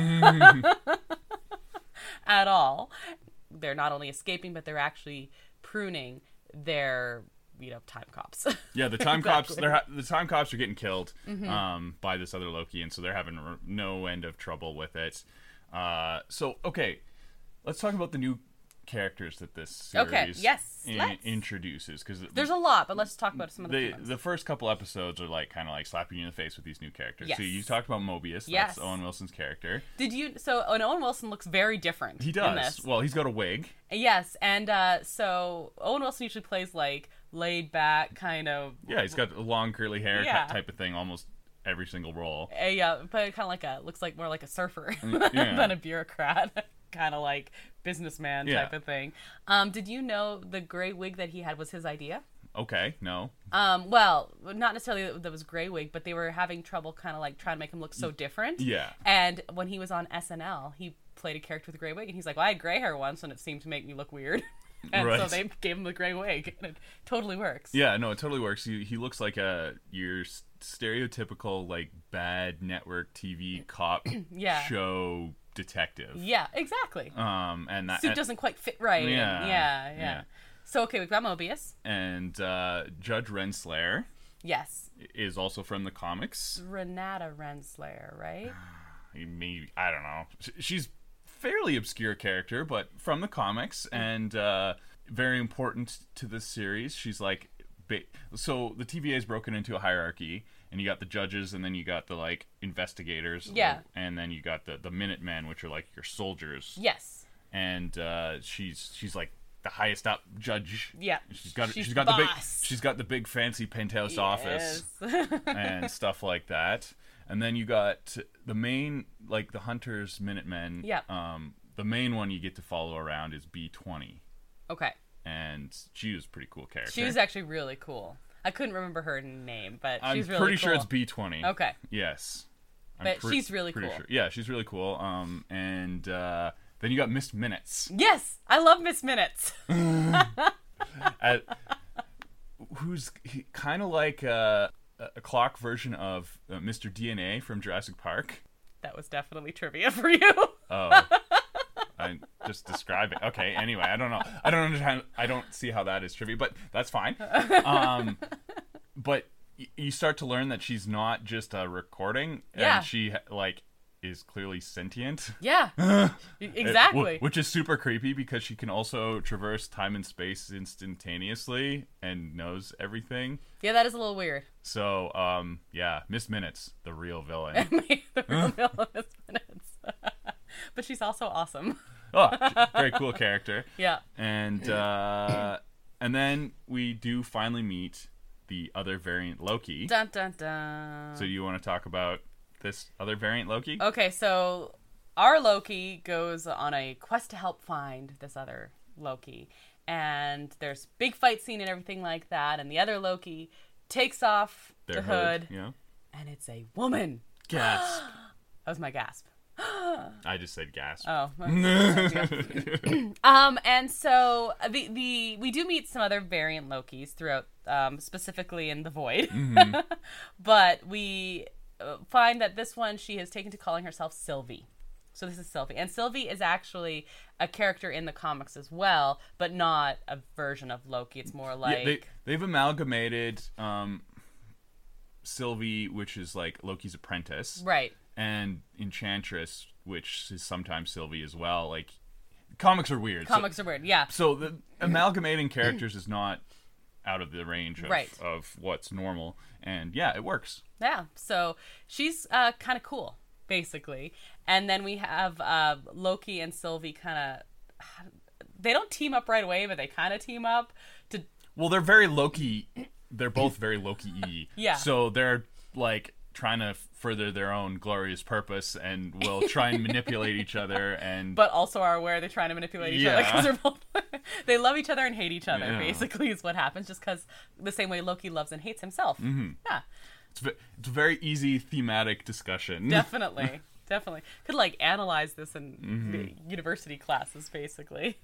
at all. They're not only escaping, but they're actually pruning their, you know, time cops. Yeah, the time Exactly. cops, they're ha- the time cops are getting killed Mm-hmm. um, by this other Loki, and so they're having r- no end of trouble with it. Uh, so, okay, let's talk about the new characters that this series Okay, yes, in- let's. introduces. Because There's a lot, but let's talk about some of the the key ones. the first couple episodes are like kind of like slapping you in the face with these new characters. Yes. So you talked about Mobius. Yes. That's Owen Wilson's character. Did you, so and Owen Wilson looks very different He in does. this. Well, he's got a wig. Yes, and uh, so Owen Wilson usually plays like laid back kind of. Yeah, he's got a long curly hair Yeah. type of thing almost every single role. A, uh, but kind of like a looks like more like a surfer yeah. than a bureaucrat, kind of like businessman Yeah. type of thing. Um, did you know the gray wig that he had was his idea? Okay, no. Um, well, not necessarily that it was gray wig, but they were having trouble kind of like trying to make him look so different. Yeah. And when he was on S N L, he played a character with a gray wig, and he's like, well, I had gray hair once, and it seemed to make me look weird. And Right. so they gave him the gray wig, and it totally works. Yeah, no, it totally works. He, he looks like a your s- stereotypical like bad network T V cop Yeah. show detective. Yeah, exactly. Um, and that Suit and, doesn't quite fit right. and- Yeah, yeah, yeah, yeah. So, okay, we've got Mobius. and uh, Judge Renslayer Yes. is also from the comics. Renata Renslayer, right? Maybe I don't know. Sh- She's fairly obscure character, but from the comics and uh, very important to this series. She's like, ba- so the T V A is broken into a hierarchy, and you got the judges, and then you got the like investigators, Yeah. and then you got the the Minutemen, which are like your soldiers. Yes. And uh, she's she's like the highest up judge. Yeah. She's got She's she's got the the big boss. she's got the big fancy penthouse office Yes. and stuff like that. And then you got the main, like the Hunters Minutemen. Yeah. Um, the main one you get to follow around is B twenty, Okay. and she was a pretty cool character. She was actually really cool. I couldn't remember her name, but I'm she's really pretty cool. sure it's B twenty. Okay. Yes. I'm But pre- she's really pretty cool. Sure. Yeah, she's really cool. Um, and uh, then you got Miss Minutes. Yes, I love Miss Minutes. At, who's kind of like uh, a, a clock version of uh, Mister D N A from Jurassic Park. That was definitely trivia for you. Oh. I just describe it. Okay, anyway, I don't know. I don't understand. I don't see how that is trivia, but that's fine. Um, but y- you start to learn that she's not just a recording, Yeah. and she like is clearly sentient. Yeah, exactly. It- which is super creepy because she can also traverse time and space instantaneously and knows everything. Yeah, that is a little weird. So, um, yeah, Miss Minutes, the real villain. The real villain minutes. But she's also awesome. Oh, very cool character. Yeah. And uh, and then we do finally meet the other variant Loki. Dun dun dun. So you want to talk about this other variant Loki? Okay, so our Loki goes on a quest to help find this other Loki. And there's big fight scene and everything like that. And the other Loki takes off Their the hood. Yeah. And it's a woman. Gasp. That was my gasp. I just said gasp. Oh. um, and so the the we do meet some other variant Lokis throughout, um, specifically in the Void. Mm-hmm. But we uh, find that this one, she has taken to calling herself Sylvie. So this is Sylvie. And Sylvie is actually a character in the comics as well, but not a version of Loki. It's more like... Yeah, they, they've amalgamated um, Sylvie, which is like Loki's apprentice. Right. And Enchantress, which is sometimes Sylvie as well. Like, comics are weird. Comics so, are weird, yeah. So the amalgamating characters is not out of the range of, Right. of what's normal. And yeah, it works. Yeah, so she's uh, kind of cool, basically. And then we have uh, Loki and Sylvie kind of... They don't team up right away, but they kind of team up to... Well, they're very Loki... They're both very Loki-y. Yeah. So they're, like, trying to further their own glorious purpose and will try and manipulate each other and... But also are aware they're trying to manipulate each Yeah. other because they're both... they love each other and hate each other, Yeah. basically, is what happens, just because the same way Loki loves and hates himself. Mm-hmm. Yeah. It's, v- it's a very easy thematic discussion. Definitely. Definitely. Could, like, analyze this in Mm-hmm. the university classes, basically.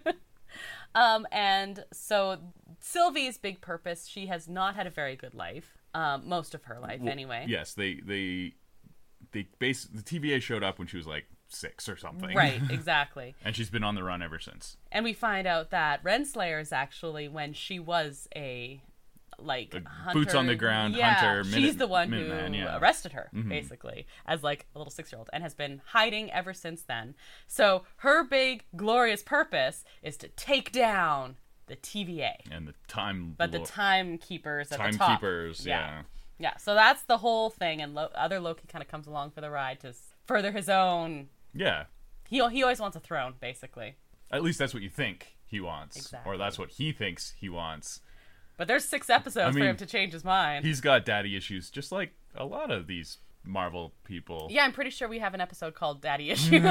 um, and so Sylvie's big purpose, she has not had a very good life. Um, most of her life, Well, anyway. Yes, they... they, they base, the T V A showed up when she was, like, six or something. Right, exactly. And she's been on the run ever since. And we find out that Renslayer is actually when she was a... like A hunter, boots on the ground yeah, hunter, she's minute- the one who Minuteman, yeah. arrested her, basically, as like a little six-year-old, and has been hiding ever since then. So her big glorious purpose is to take down the T V A, And the time... but the lo- timekeepers at the top. Timekeepers, yeah. yeah. So that's the whole thing, and Lo- other Loki kind of comes along for the ride to s- further his own. Yeah. He he always wants a throne, basically. At least that's what you think he wants. Exactly. Or that's what he thinks he wants. But there's six episodes I for mean, him to change his mind. He's got daddy issues, just like a lot of these Marvel people. Yeah, I'm pretty sure we have an episode called Daddy Issues.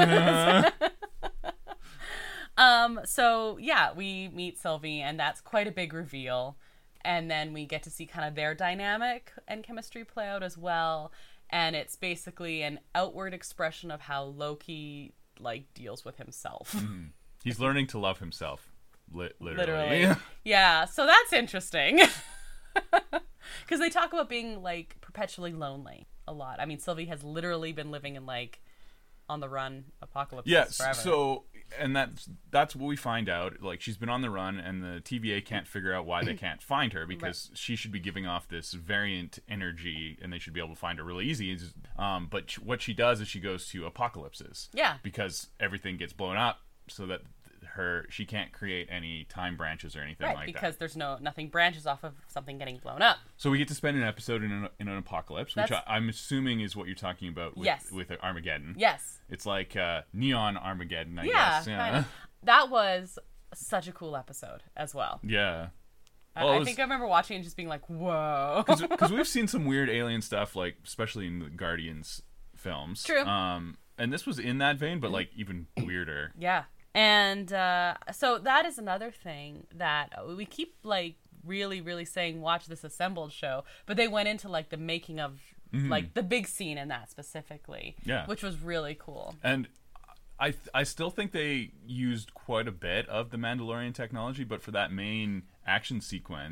um, so, yeah, we meet Sylvie, and that's quite a big reveal. And then we get to see kind of their dynamic and chemistry play out as well. And it's basically an outward expression of how Loki, like, deals with himself. Mm-hmm. He's learning to love himself. Li- literally. Literally. Yeah, so that's interesting. Because they talk about being, like, perpetually lonely a lot. I mean, Sylvie has literally been living in, like, on the run apocalypse Yes, forever. so, and that's, that's what we find out. Like, she's been on the run, and the T V A can't figure out why they can't find her, because right. she should be giving off this variant energy, and they should be able to find her really easy. Um, but what she does is she goes to apocalypses. Yeah. Because everything gets blown up, so that her she can't create any time branches or anything right, like because that. there's no nothing branches off of something getting blown up. So we get to spend an episode in an, in an apocalypse, That's... which I, I'm assuming is what you're talking about with, yes. with Armageddon. Yes. It's like uh, Neon Armageddon, I yeah, guess. Yeah, kind of. That was such a cool episode as well. Yeah. I, Well, I was... think I remember watching and just being like, whoa. Because we've seen some weird alien stuff, like especially in the Guardians films. True. Um, and this was in that vein, but like even weirder. Yeah. And uh, so that is another thing that we keep like really, really saying, watch this assembled show. But they went into like the making of mm-hmm. like the big scene in that specifically. Yeah. Which was really cool. And I I still think they used quite a bit of the Mandalorian technology, but for that main action sequence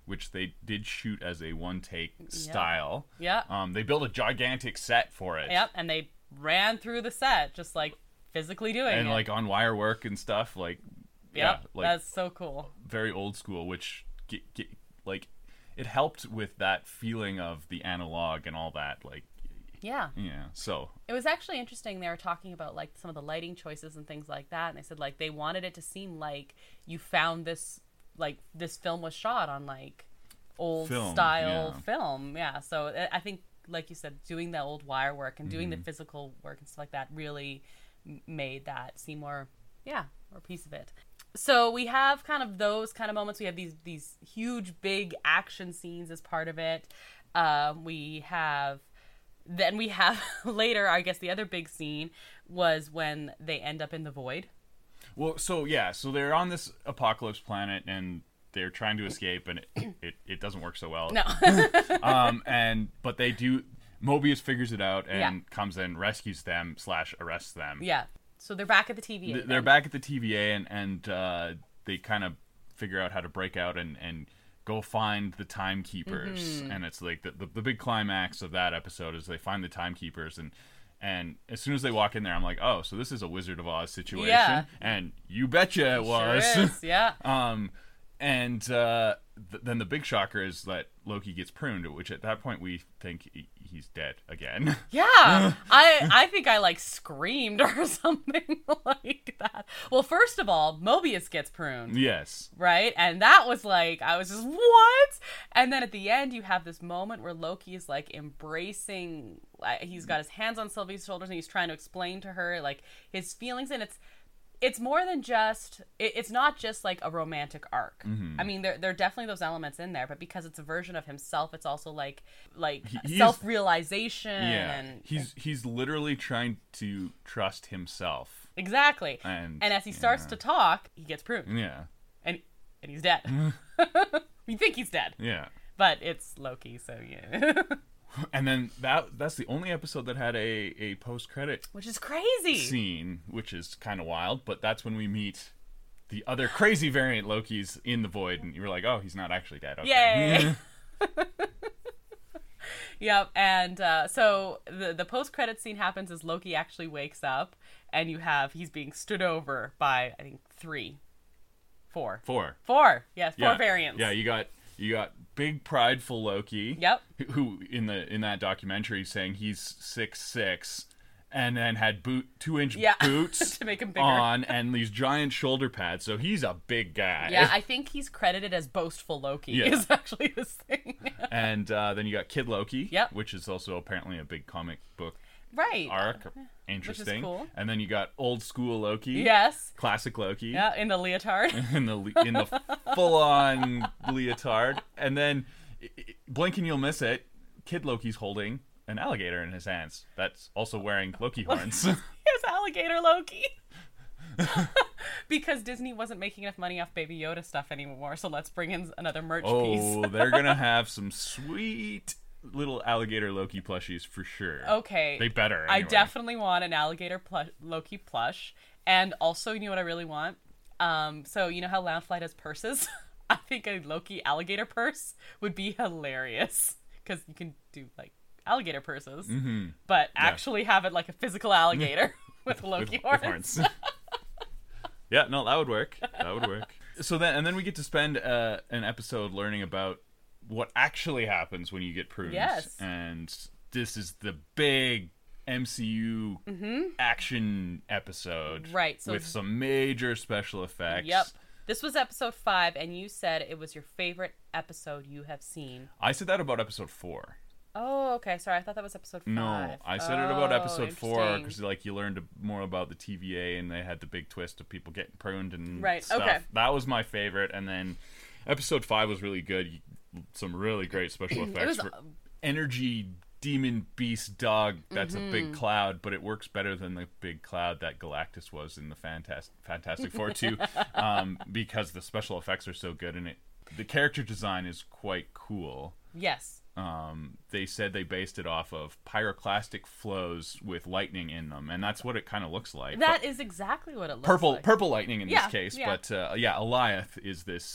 which they did shoot as a one-take style. Yeah. Um, they built a gigantic set for it. Yep, and they ran through the set, just like physically doing and it. like on wire work and stuff. Like, yep, yeah, like that's so cool. very old school, which get, get, like it helped with that feeling of the analog and all that. Like, Yeah. yeah. So It was actually interesting. They were talking about like some of the lighting choices and things like that, and they said like they wanted it to seem like you found this like this film was shot on like old Film, style yeah. film. Yeah. So I- I think, like you said, doing the old wire work and doing Mm-hmm. the physical work and stuff like that really m- made that seem more, yeah, more piece of it. So we have kind of those kind of moments. We have these these huge, big action scenes as part of it. Um, we have. Then we have later, I guess the other big scene was when they end up in the void. well, so yeah, so they're on this apocalypse planet and they're trying to escape, and it it, it doesn't work so well. No. um, and but they do. Mobius figures it out and Yeah. comes in, rescues them slash arrests them. Yeah. So they're back at the T V A. Th- They're back at the T V A, and and uh, they kind of figure out how to break out and and go find the timekeepers. Mm-hmm. And it's like the, the the big climax of that episode is they find the timekeepers, and and as soon as they walk in there, I'm like, oh, so this is a Wizard of Oz situation. Yeah. And you betcha it was. Sure is, yeah. um, and uh, th- then the big shocker is that Loki gets pruned, which at that point we think he- he's dead again. Yeah. I I think I like screamed or something like that. Well, first of all, Mobius gets pruned. Yes. Right? And that was like, I was just, what? And then at the end, you have this moment where Loki is like embracing, like, he's got his hands on Sylvie's shoulders and he's trying to explain to her like his feelings. And it's, it's more than just, it, it's not just like a romantic arc. Mm-hmm. I mean, there, there are definitely those elements in there, but because it's a version of himself, it's also like, like He- he is- self-realization. Yeah. And He's he's literally trying to trust himself. exactly. And, And as he starts yeah. to talk, he gets pruned. Yeah. And, and he's dead. We think he's dead. Yeah. But it's Loki, so yeah. And then that that's the only episode that had a, a post credit Which is crazy. scene, which is kind of wild, but that's when we meet the other crazy variant Lokis in the void, and you were like, oh, he's not actually dead. Okay. Yay! Yep, and uh, so the the post credit scene happens as Loki actually wakes up, and you have he's being stood over by I think three, four, Four. four. Yes, four Yeah. variants. Yeah, you got you got big prideful Loki. Yep. who- Who in the in that documentary saying he's six six, and then had boot two inch Yeah. boots To make him bigger. on and these giant shoulder pads. So he's a big guy. Yeah, I think he's credited as boastful Loki. Yeah. Is actually his thing. And uh, then you got Kid Loki, Yep. which is also apparently a big comic book Right. arc. Interesting. cool. And then you got old school Loki. Yes. Classic Loki. Yeah, in the leotard. In the le- in the full on leotard. And then i- i- blink and you'll miss it. Kid Loki's holding an alligator in his hands. That's also wearing Loki horns. Here's alligator Loki. Because Disney wasn't making enough money off Baby Yoda stuff anymore, so let's bring in another merch Oh, piece. they're gonna have some sweet little alligator Loki plushies for sure. Okay. They better. I anyway. definitely want an alligator plush, Loki plush. And also, you know what I really want? Um, so, you know how Loungefly does purses? I think a Loki alligator purse would be hilarious. Because you can do, like, alligator purses. Mm-hmm. But actually have it like a physical alligator with Loki with, with horns. horns. Yeah, no, that would work. That would work. So then, and then we get to spend uh, an episode learning about what actually happens when you get pruned. Yes. And this is the big M C U action episode. Right, so- with some major special effects. Yep. This was episode five, and you said it was your favorite episode you have seen. I said that about episode four. Oh, okay. Sorry, I thought that was episode five. No, I said it about Oh, episode four interesting. because like you learned more about the T V A and they had the big twist of people getting pruned and Right, stuff. okay. That was my favorite, and then episode five was really good. You- Some really great special effects. was, for uh, energy demon beast dog. That's a Mm-hmm. big cloud, but it works better than the big cloud that Galactus was in the Fantastic Fantastic Four two, um, because the special effects are so good and it. The character design is quite cool. Yes. Um, they said they based it off of pyroclastic flows with lightning in them, and that's what it kind of looks like. That But is exactly what it looks purple, like. purple lightning in Yeah, this case. yeah. But uh, yeah, Alioth is this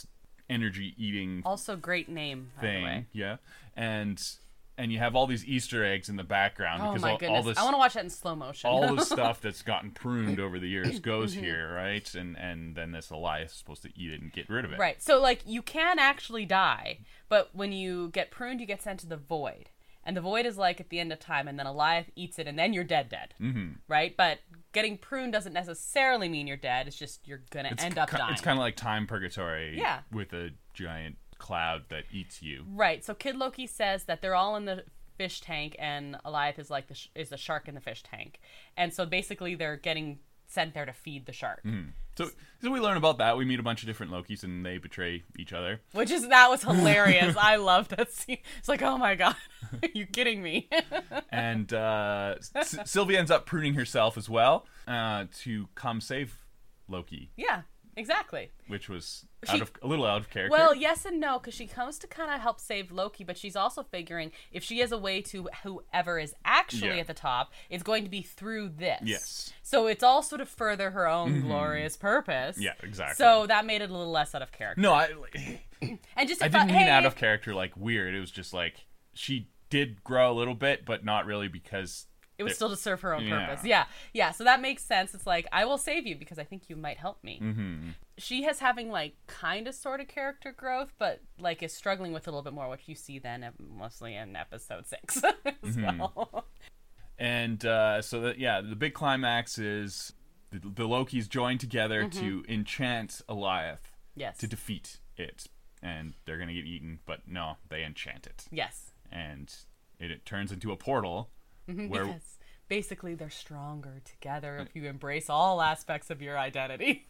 energy eating Also, great name, by the thing. way. Yeah. And and you have all these Easter eggs in the background Oh because my all, goodness. all this I want to watch that in slow motion. all the stuff that's gotten pruned over the years goes here, right? And and then this Elias is supposed to eat it and get rid of it. Right. So, like, you can actually die, but when you get pruned, you get sent to the void. And the void is like at the end of time, and then Elias eats it, and then you're dead dead. Mm-hmm. Right? But getting pruned doesn't necessarily mean you're dead. It's just you're going to end up ki- dying. It's kind of like time purgatory Yeah. with a giant cloud that eats you. Right. So Kid Loki says that they're all in the fish tank, and Elias is like the sh- is the shark in the fish tank. And so basically they're getting sent there to feed the shark. Mm. So, so we learn about that. We meet a bunch of different Lokis, and they betray each other. Which is, that was hilarious. I loved that scene. It's like, oh my god, are you kidding me? And uh, S- Sylvie ends up pruning herself as well uh, to come save Loki, Yeah, exactly. which was She- out of a little out of character. Well, yes and no, because she comes to kind of help save Loki, but she's also figuring if she has a way to whoever is actually Yeah. at the top, it's going to be through this. Yes. So it's all sort of further her own glorious purpose. Yeah, exactly. So that made it a little less out of character. no, I And just I if didn't mean hey, out of character like weird. It was just like she did grow a little bit, but not really because it was still to serve her own Yeah. purpose. Yeah, yeah. So that makes sense. It's like, I will save you because I think you might help me. Mm-hmm. She has having like kind of sort of character growth, but like is struggling with it a little bit more, which you see then mostly in episode six as Mm-hmm. well. And uh, so that yeah, the big climax is the, the Lokis join together to enchant Eliath Yes. to defeat it, and they're gonna get eaten. But no, they enchant it, Yes. and it, it turns into a portal where Because basically they're stronger together if you embrace all aspects of your identity.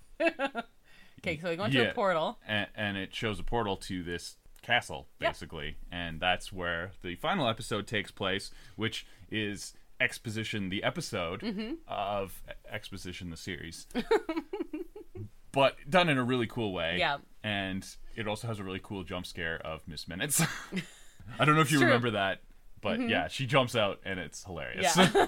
Okay, so we go into Yeah. a portal. and, and it shows a portal to this castle Yep. basically, and that's where the final episode takes place, which is Exposition the episode Mm-hmm. of Exposition the series. But done in a really cool way. Yeah. And it also has a really cool jump scare of Miss Minutes. I don't know if you True. remember that, but yeah, she jumps out and it's hilarious. Yeah.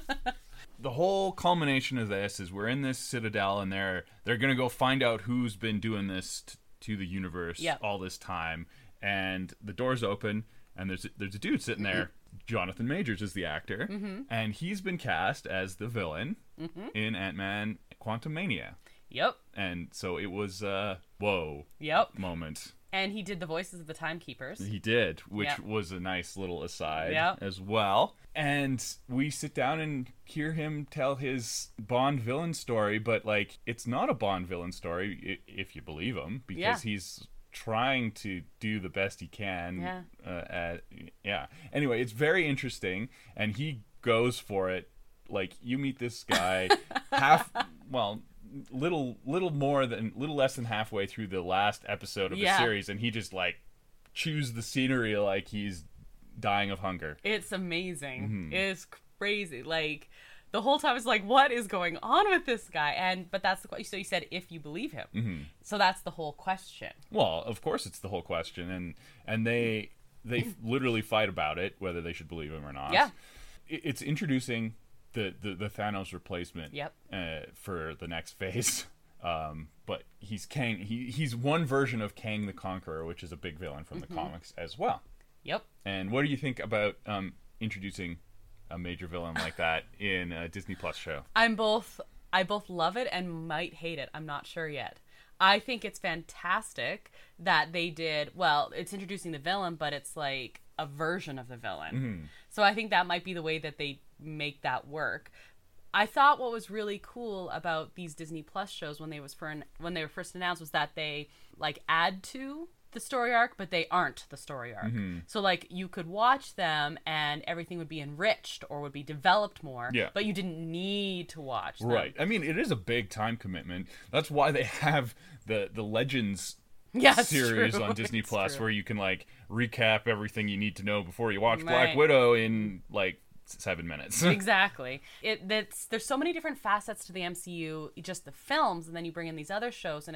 The whole culmination of this is we're in this citadel, and they're they're gonna go find out who's been doing this t- to the universe Yep. all this time. And the doors open, and there's there's a dude sitting there. Jonathan Majors is the actor, Mm-hmm. and he's been cast as the villain in Ant-Man: Quantumania. Yep. And so it was a whoa Yep. moment. And he did the voices of the Timekeepers. He did, which Yep. was a nice little aside Yep. as well. And we sit down and hear him tell his Bond villain story, but like it's not a Bond villain story i- if you believe him, because Yeah. he's trying to do the best he can. Yeah. Uh, at, yeah. Anyway, it's very interesting, and he goes for it. Like you meet this guy half, well, little little more than little less than halfway through the last episode of Yeah. the series, and he just like chews the scenery like he's dying of hunger. It's amazing. Mm-hmm. It's crazy. Like the whole time, it's like, what is going on with this guy? And but that's the question. So you said if you believe him. Mm-hmm. So that's the whole question. Well, of course it's the whole question, and and they they literally fight about it whether they should believe him or not. Yeah. It- it's introducing the the, the Thanos replacement. Yep. Uh, for the next phase. Um, but he's Kang. He he's one version of Kang the Conqueror, which is a big villain from Mm-hmm. the comics as well. Yep. And what do you think about um, introducing a major villain like that in a Disney Plus show? I'm both. I both love it and might hate it. I'm not sure yet. I think it's fantastic that they did. Well, it's introducing the villain, but it's like a version of the villain. Mm-hmm. So I think that might be the way that they make that work. I thought what was really cool about these Disney Plus shows when they was for when they were first announced was that they like add to the story arc, but they aren't the story arc. Mm-hmm. So like you could watch them and everything would be enriched or would be developed more. Yeah. But you didn't need to watch them. Right. I mean, it is a big time commitment. That's why they have the the Legends Yeah, it's series true. on Disney It's Plus, true. where you can like recap everything you need to know before you watch Black Right. Widow in like seven minutes. Exactly. It that's there's so many different facets to the M C U, just the films, and then you bring in these other shows, and it's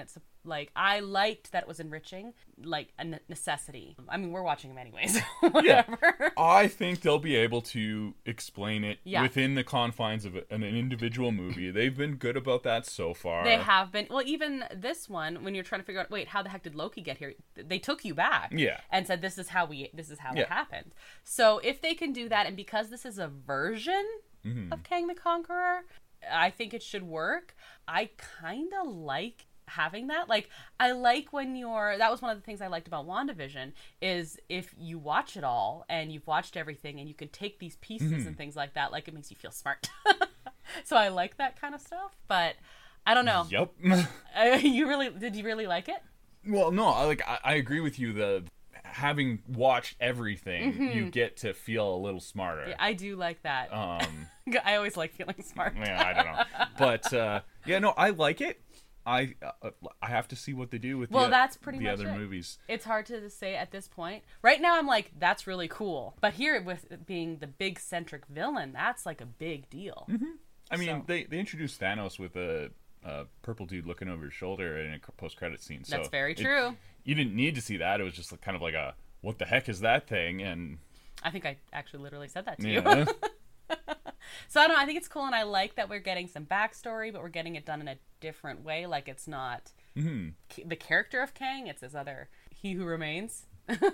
like I liked that it was enriching, like a ne- necessity. I mean, we're watching them anyways. Whatever. Yeah. I think they'll be able to explain it Yeah. within the confines of an individual movie. They've been good about that so far. They have been. Well, even this one, when you're trying to figure out, wait, how the heck did Loki get here? They took you back, Yeah. and said this is how we, this is how Yeah. it happened. So if they can do that, and because this is a version Mm-hmm. of Kang the Conqueror, I think it should work. I kind of like having that. Like, I like when you're, that was one of the things I liked about WandaVision, is if you watch it all and you've watched everything and you can take these pieces Mm-hmm. and things like that, like it makes you feel smart. So I like that kind of stuff, but I don't know. Yep. Uh, you really, did you really like it? Well, no, I like I, I agree with you. The having watched everything, you get to feel a little smarter. Yeah, I do like that. Um, I always like feeling smart. yeah, I don't know, but uh, yeah, no, I like it. I uh, I have to see what they do with Well, the, that's pretty the much other it. movies. It's hard to say at this point. Right now, I'm like, that's really cool. But here, with it being the big centric villain, that's like a big deal. I mean, So- they they introduced Thanos with a, a purple dude looking over his shoulder in a post credit scene. So That's very it- true. you didn't need to see that. It was just kind of like a what the heck is that thing? And I think I actually literally said that to you. yeah, So I don't know. I think it's cool, and I like that we're getting some backstory, but we're getting it done in a different way. Like it's not Mm-hmm. K- the character of Kang; it's his other He Who Remains.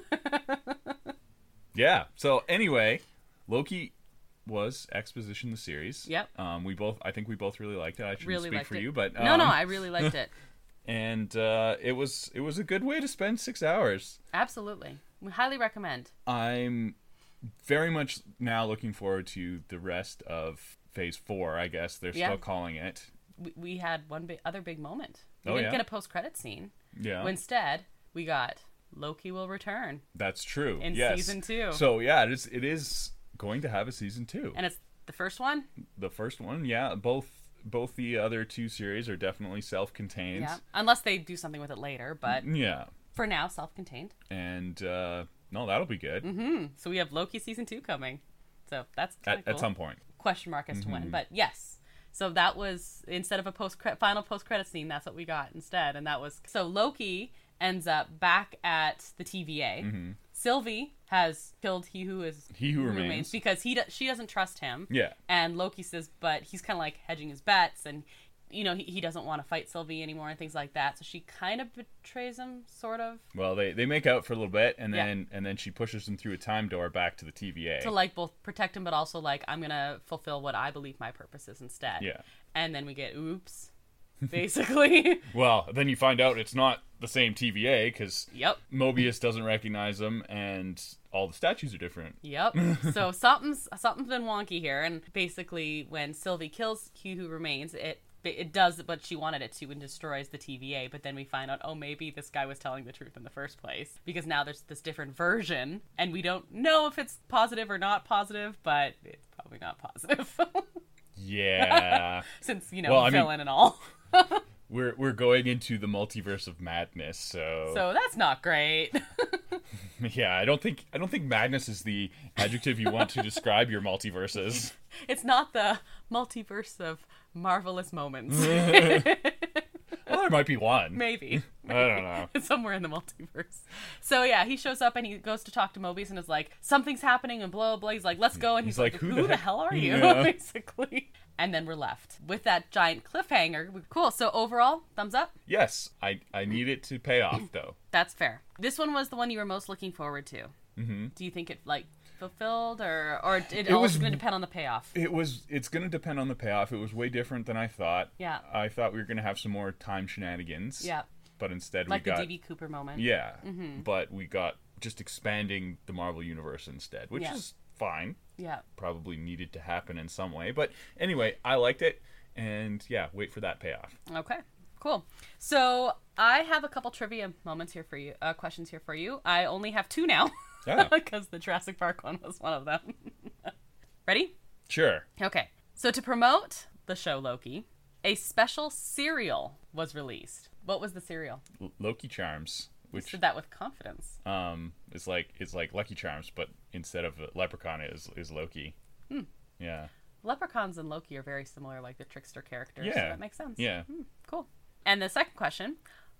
yeah. So anyway, Loki was exposition the series. Yep. Um, we both, I think we both really liked it. I shouldn't Really speak liked for it. you, but um, no, no, I really liked it. and uh, it was it was a good way to spend six hours. Absolutely, we highly recommend. I'm very much now looking forward to the rest of Phase Four. I guess they're Yeah. still calling it. We, we had one big, other big moment. We Oh, didn't yeah? get a post-credit scene. Yeah, Instead, we got Loki will return, that's true. in yes. season two. So yeah, it is. It is going to have a season two. and it's the first one. The first one, yeah. Both both the other two series are definitely self-contained. Yeah, unless they do something with it later, but Yeah. for now, self-contained. And uh, no, that'll be good Hmm. So we have Loki season two coming. So that's kind at, of cool. at some point. Question mark as to Mm-hmm. when, but yes. So that was, instead of a post final post credit scene, that's what we got instead, and that was so Loki ends up back at the T V A. Mm-hmm. Sylvie has killed he who is He who remains. because he do, she doesn't trust him. Yeah. And Loki says, but he's kind of like hedging his bets, and you know he, he doesn't want to fight Sylvie anymore and things like that. So she kind of betrays him, sort of, Well, they, they make out for a little bit, and Yeah. then and then she pushes him through a time door back to the T V A. to like both protect him, but also like I'm gonna fulfill what I believe my purpose is instead. Yeah. And then we get oops, basically. Well, then you find out it's not the same T V A because Yep. Mobius doesn't recognize them, and all the statues are different. Yep. So something's something's been wonky here, and basically, when Sylvie kills He Who Remains, it it does what she wanted it to and destroys the T V A. But then we find out, oh, maybe this guy was telling the truth in the first place, because now there's this different version, and we don't know if it's positive or not positive, but it's probably not positive, Yeah. since you know Well, I mean- villain and all. we're we're going into the multiverse of madness, so, So that's not great. yeah, I don't think I don't think madness is the adjective you want to describe your multiverses. It's not the multiverse of marvelous moments. Well, there might be one. Maybe. I don't know. It's somewhere in the multiverse. So yeah, he shows up and he goes to talk to Mobius and is like, something's happening and blah, blah, blah. He's like, let's go. And he's, He's like, like, who, who the, the hell heck- are you? Yeah. Basically. And then we're left with that giant cliffhanger. Cool. So overall, thumbs up? Yes, I I need it to pay off though. That's fair. This one was the one you were most looking forward to. Mm-hmm. Do you think it like fulfilled or or it, It all was- going to depend on the payoff? It was. It's going to depend on the payoff. It was way different than I thought. Yeah. I thought we were going to have some more time shenanigans. Yeah. But instead Like we the got. D B Cooper moment. Yeah. But we got just expanding the Marvel universe instead, which Yeah. is fine. Yeah. Probably needed to happen in some way. But anyway, I liked it, and yeah, wait for that payoff. Okay, cool. So I have a couple trivia moments here for you, uh, questions here for you. I only have two now, Yeah. because the Jurassic Park one was one of them. Ready? Sure. Okay. So to promote the show Loki, a special cereal was released. What was the cereal? L- Loki Charms, which Said that with confidence. um is like it's like Lucky Charms, but instead of a leprechaun is is Loki. Hmm. Yeah. Leprechauns and Loki are very similar, like the trickster characters. So Yeah. that makes sense. Yeah. Hmm, cool. And the second question,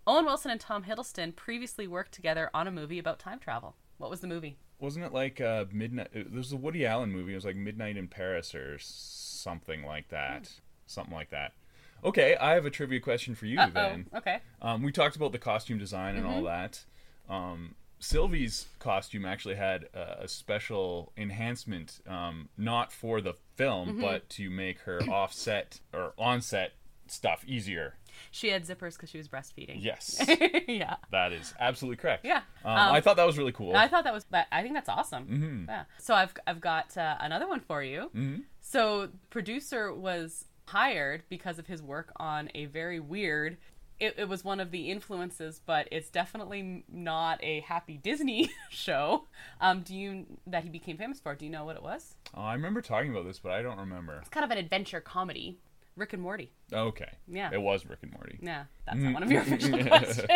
Owen Wilson and Tom Hiddleston previously worked together on a movie about time travel. What was the movie? Wasn't it like uh, Midnight? There was a Woody Allen movie. It was like Midnight in Paris or something like that. Mm. Something like that. Okay, I have a trivia question for you Uh-oh. then. Okay. Um, we talked about the costume design and mm-hmm. all that. Um, Sylvie's costume actually had a, a special enhancement, um, not for the film, mm-hmm. but to make her offset or onset stuff easier. She had zippers because she was breastfeeding. Yes. Yeah. That is absolutely correct. Yeah. Um, Um, I thought that was really cool. I thought that was. I think that's awesome. Mm-hmm. Yeah. So I've I've got uh, another one for you. Mm-hmm. So producer was hired because of his work on a very weird. It, it was one of the influences, but it's definitely not a happy Disney show. Um, do you that he became famous for? Do you know what it was? Oh, I remember talking about this, but I don't remember. It's kind of an adventure comedy. Rick and Morty. Okay. Yeah. It was Rick and Morty. Yeah, that's not one of your official questions.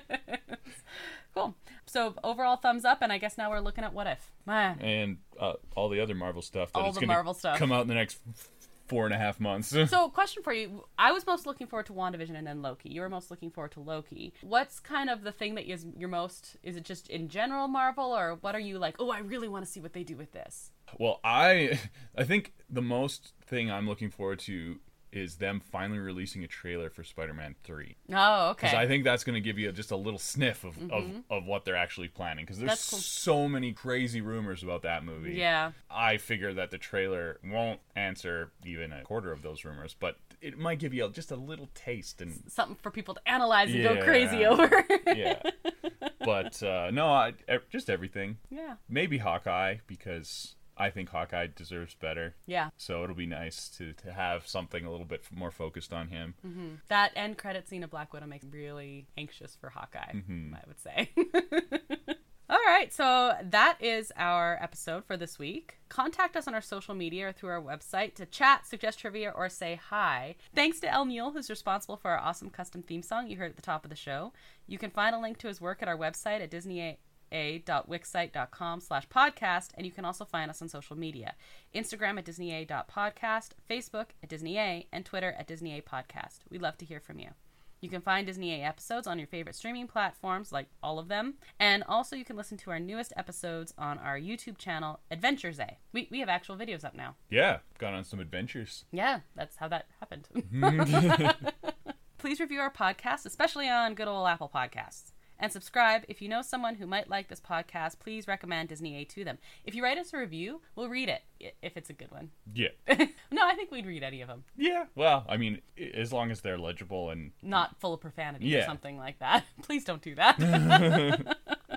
Cool. So overall thumbs up, and I guess now we're looking at What If. Man. And uh, all the other Marvel stuff that All is the going Marvel stuff. to come out in the next four and a half months. So, question for you. I was most looking forward to WandaVision and then Loki. You were most looking forward to Loki. What's kind of the thing that is you're most... Is it just in general Marvel, or what are you like, oh, I really want to see what they do with this? Well, I I think the most thing I'm looking forward to is them finally releasing a trailer for Spider-Man three. Oh, okay. Because I think that's going to give you just a little sniff of, Mm-hmm. of, of what they're actually planning. Because there's That's cool. so many crazy rumors about that movie. Yeah. I figure that the trailer won't answer even a quarter of those rumors, but it might give you just a little taste. And Something for people to analyze and Yeah. go crazy over. yeah. But uh, no, I, just everything. Yeah. Maybe Hawkeye, because I think Hawkeye deserves better. Yeah. So it'll be nice to, to have something a little bit more focused on him. Mm-hmm. That end credit scene of Black Widow makes me really anxious for Hawkeye, Mm-hmm. I would say. All right, so that is our episode for this week. Contact us on our social media or through our website to chat, suggest trivia, or say hi. Thanks to El Mule, who's responsible for our awesome custom theme song you heard at the top of the show. You can find a link to his work at our website at disney dot wixsite dot com slash podcast, and you can also find us on social media. Instagram at disneya dot podcast, Facebook at disneya, and Twitter at disneya podcast. We'd love to hear from you. You can find Disney A episodes on your favorite streaming platforms, like all of them. And also you can listen to our newest episodes on our YouTube channel, Adventures A. We, we have actual videos up now. Yeah, gone on some adventures. Yeah, that's how that happened. Please review our podcast, especially on good old Apple Podcasts. And subscribe. If you know someone who might like this podcast, please recommend Disney A to them. If you write us a review, we'll read it, if it's a good one. Yeah. No, I think we'd read any of them. Yeah. Well, I mean, as long as they're legible and... Not full of profanity Yeah. or something like that. Please don't do that.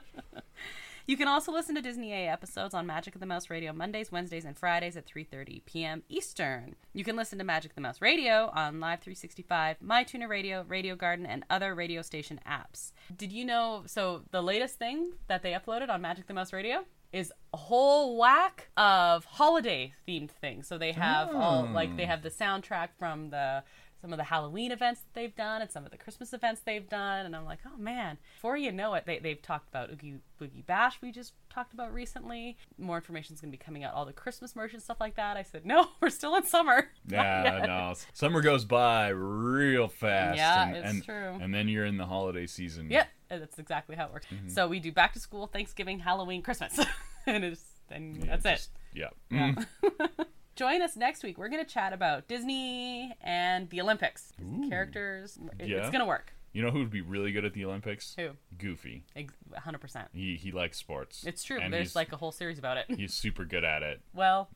You can also listen to Disney A episodes on Magic of the Mouse Radio Mondays, Wednesdays, and Fridays at three thirty p.m. Eastern. You can listen to Magic of the Mouse Radio on Live three sixty-five, MyTuner Radio, Radio Garden, and other radio station apps. Did you know, so the latest thing that they uploaded on Magic of the Mouse Radio is a whole whack of holiday-themed things. So they have Oh. all, like, they have the soundtrack from the... some of the Halloween events that they've done and some of the Christmas events they've done. And I'm like, oh man, before you know it, they, they've talked about Oogie Boogie Bash we just talked about recently. More information is going to be coming out, all the Christmas merch and stuff like that. I said, no, we're still in summer. Yeah, no. Summer goes by real fast. Yeah, and, it's and, true. And then you're in the holiday season. Yep, that's exactly how it works. Mm-hmm. So we do back to school, Thanksgiving, Halloween, Christmas. and it's, and Yeah, that's just- it. Yeah. Yeah. Mm. Join us next week. We're going to chat about Disney and the Olympics. Ooh. Characters. It- Yeah. It's going to work. You know who would be really good at the Olympics? Who? Goofy. Ex- one hundred percent. He he likes sports. It's true. And There's he's, like a whole series about it. he's super good at it. Well,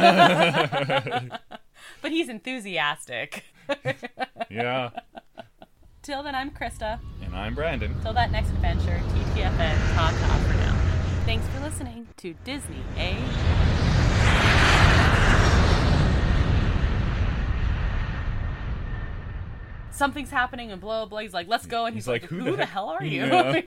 but he's enthusiastic. Yeah. Till then, I'm Krista. And I'm Brandon. Till that next adventure, T T F N, ta ta for now. Thanks for listening to Disney A. Something's happening and blah blah. He's like, let's go, and he's, He's like, like, who, who the the heck- hell are you? Yeah.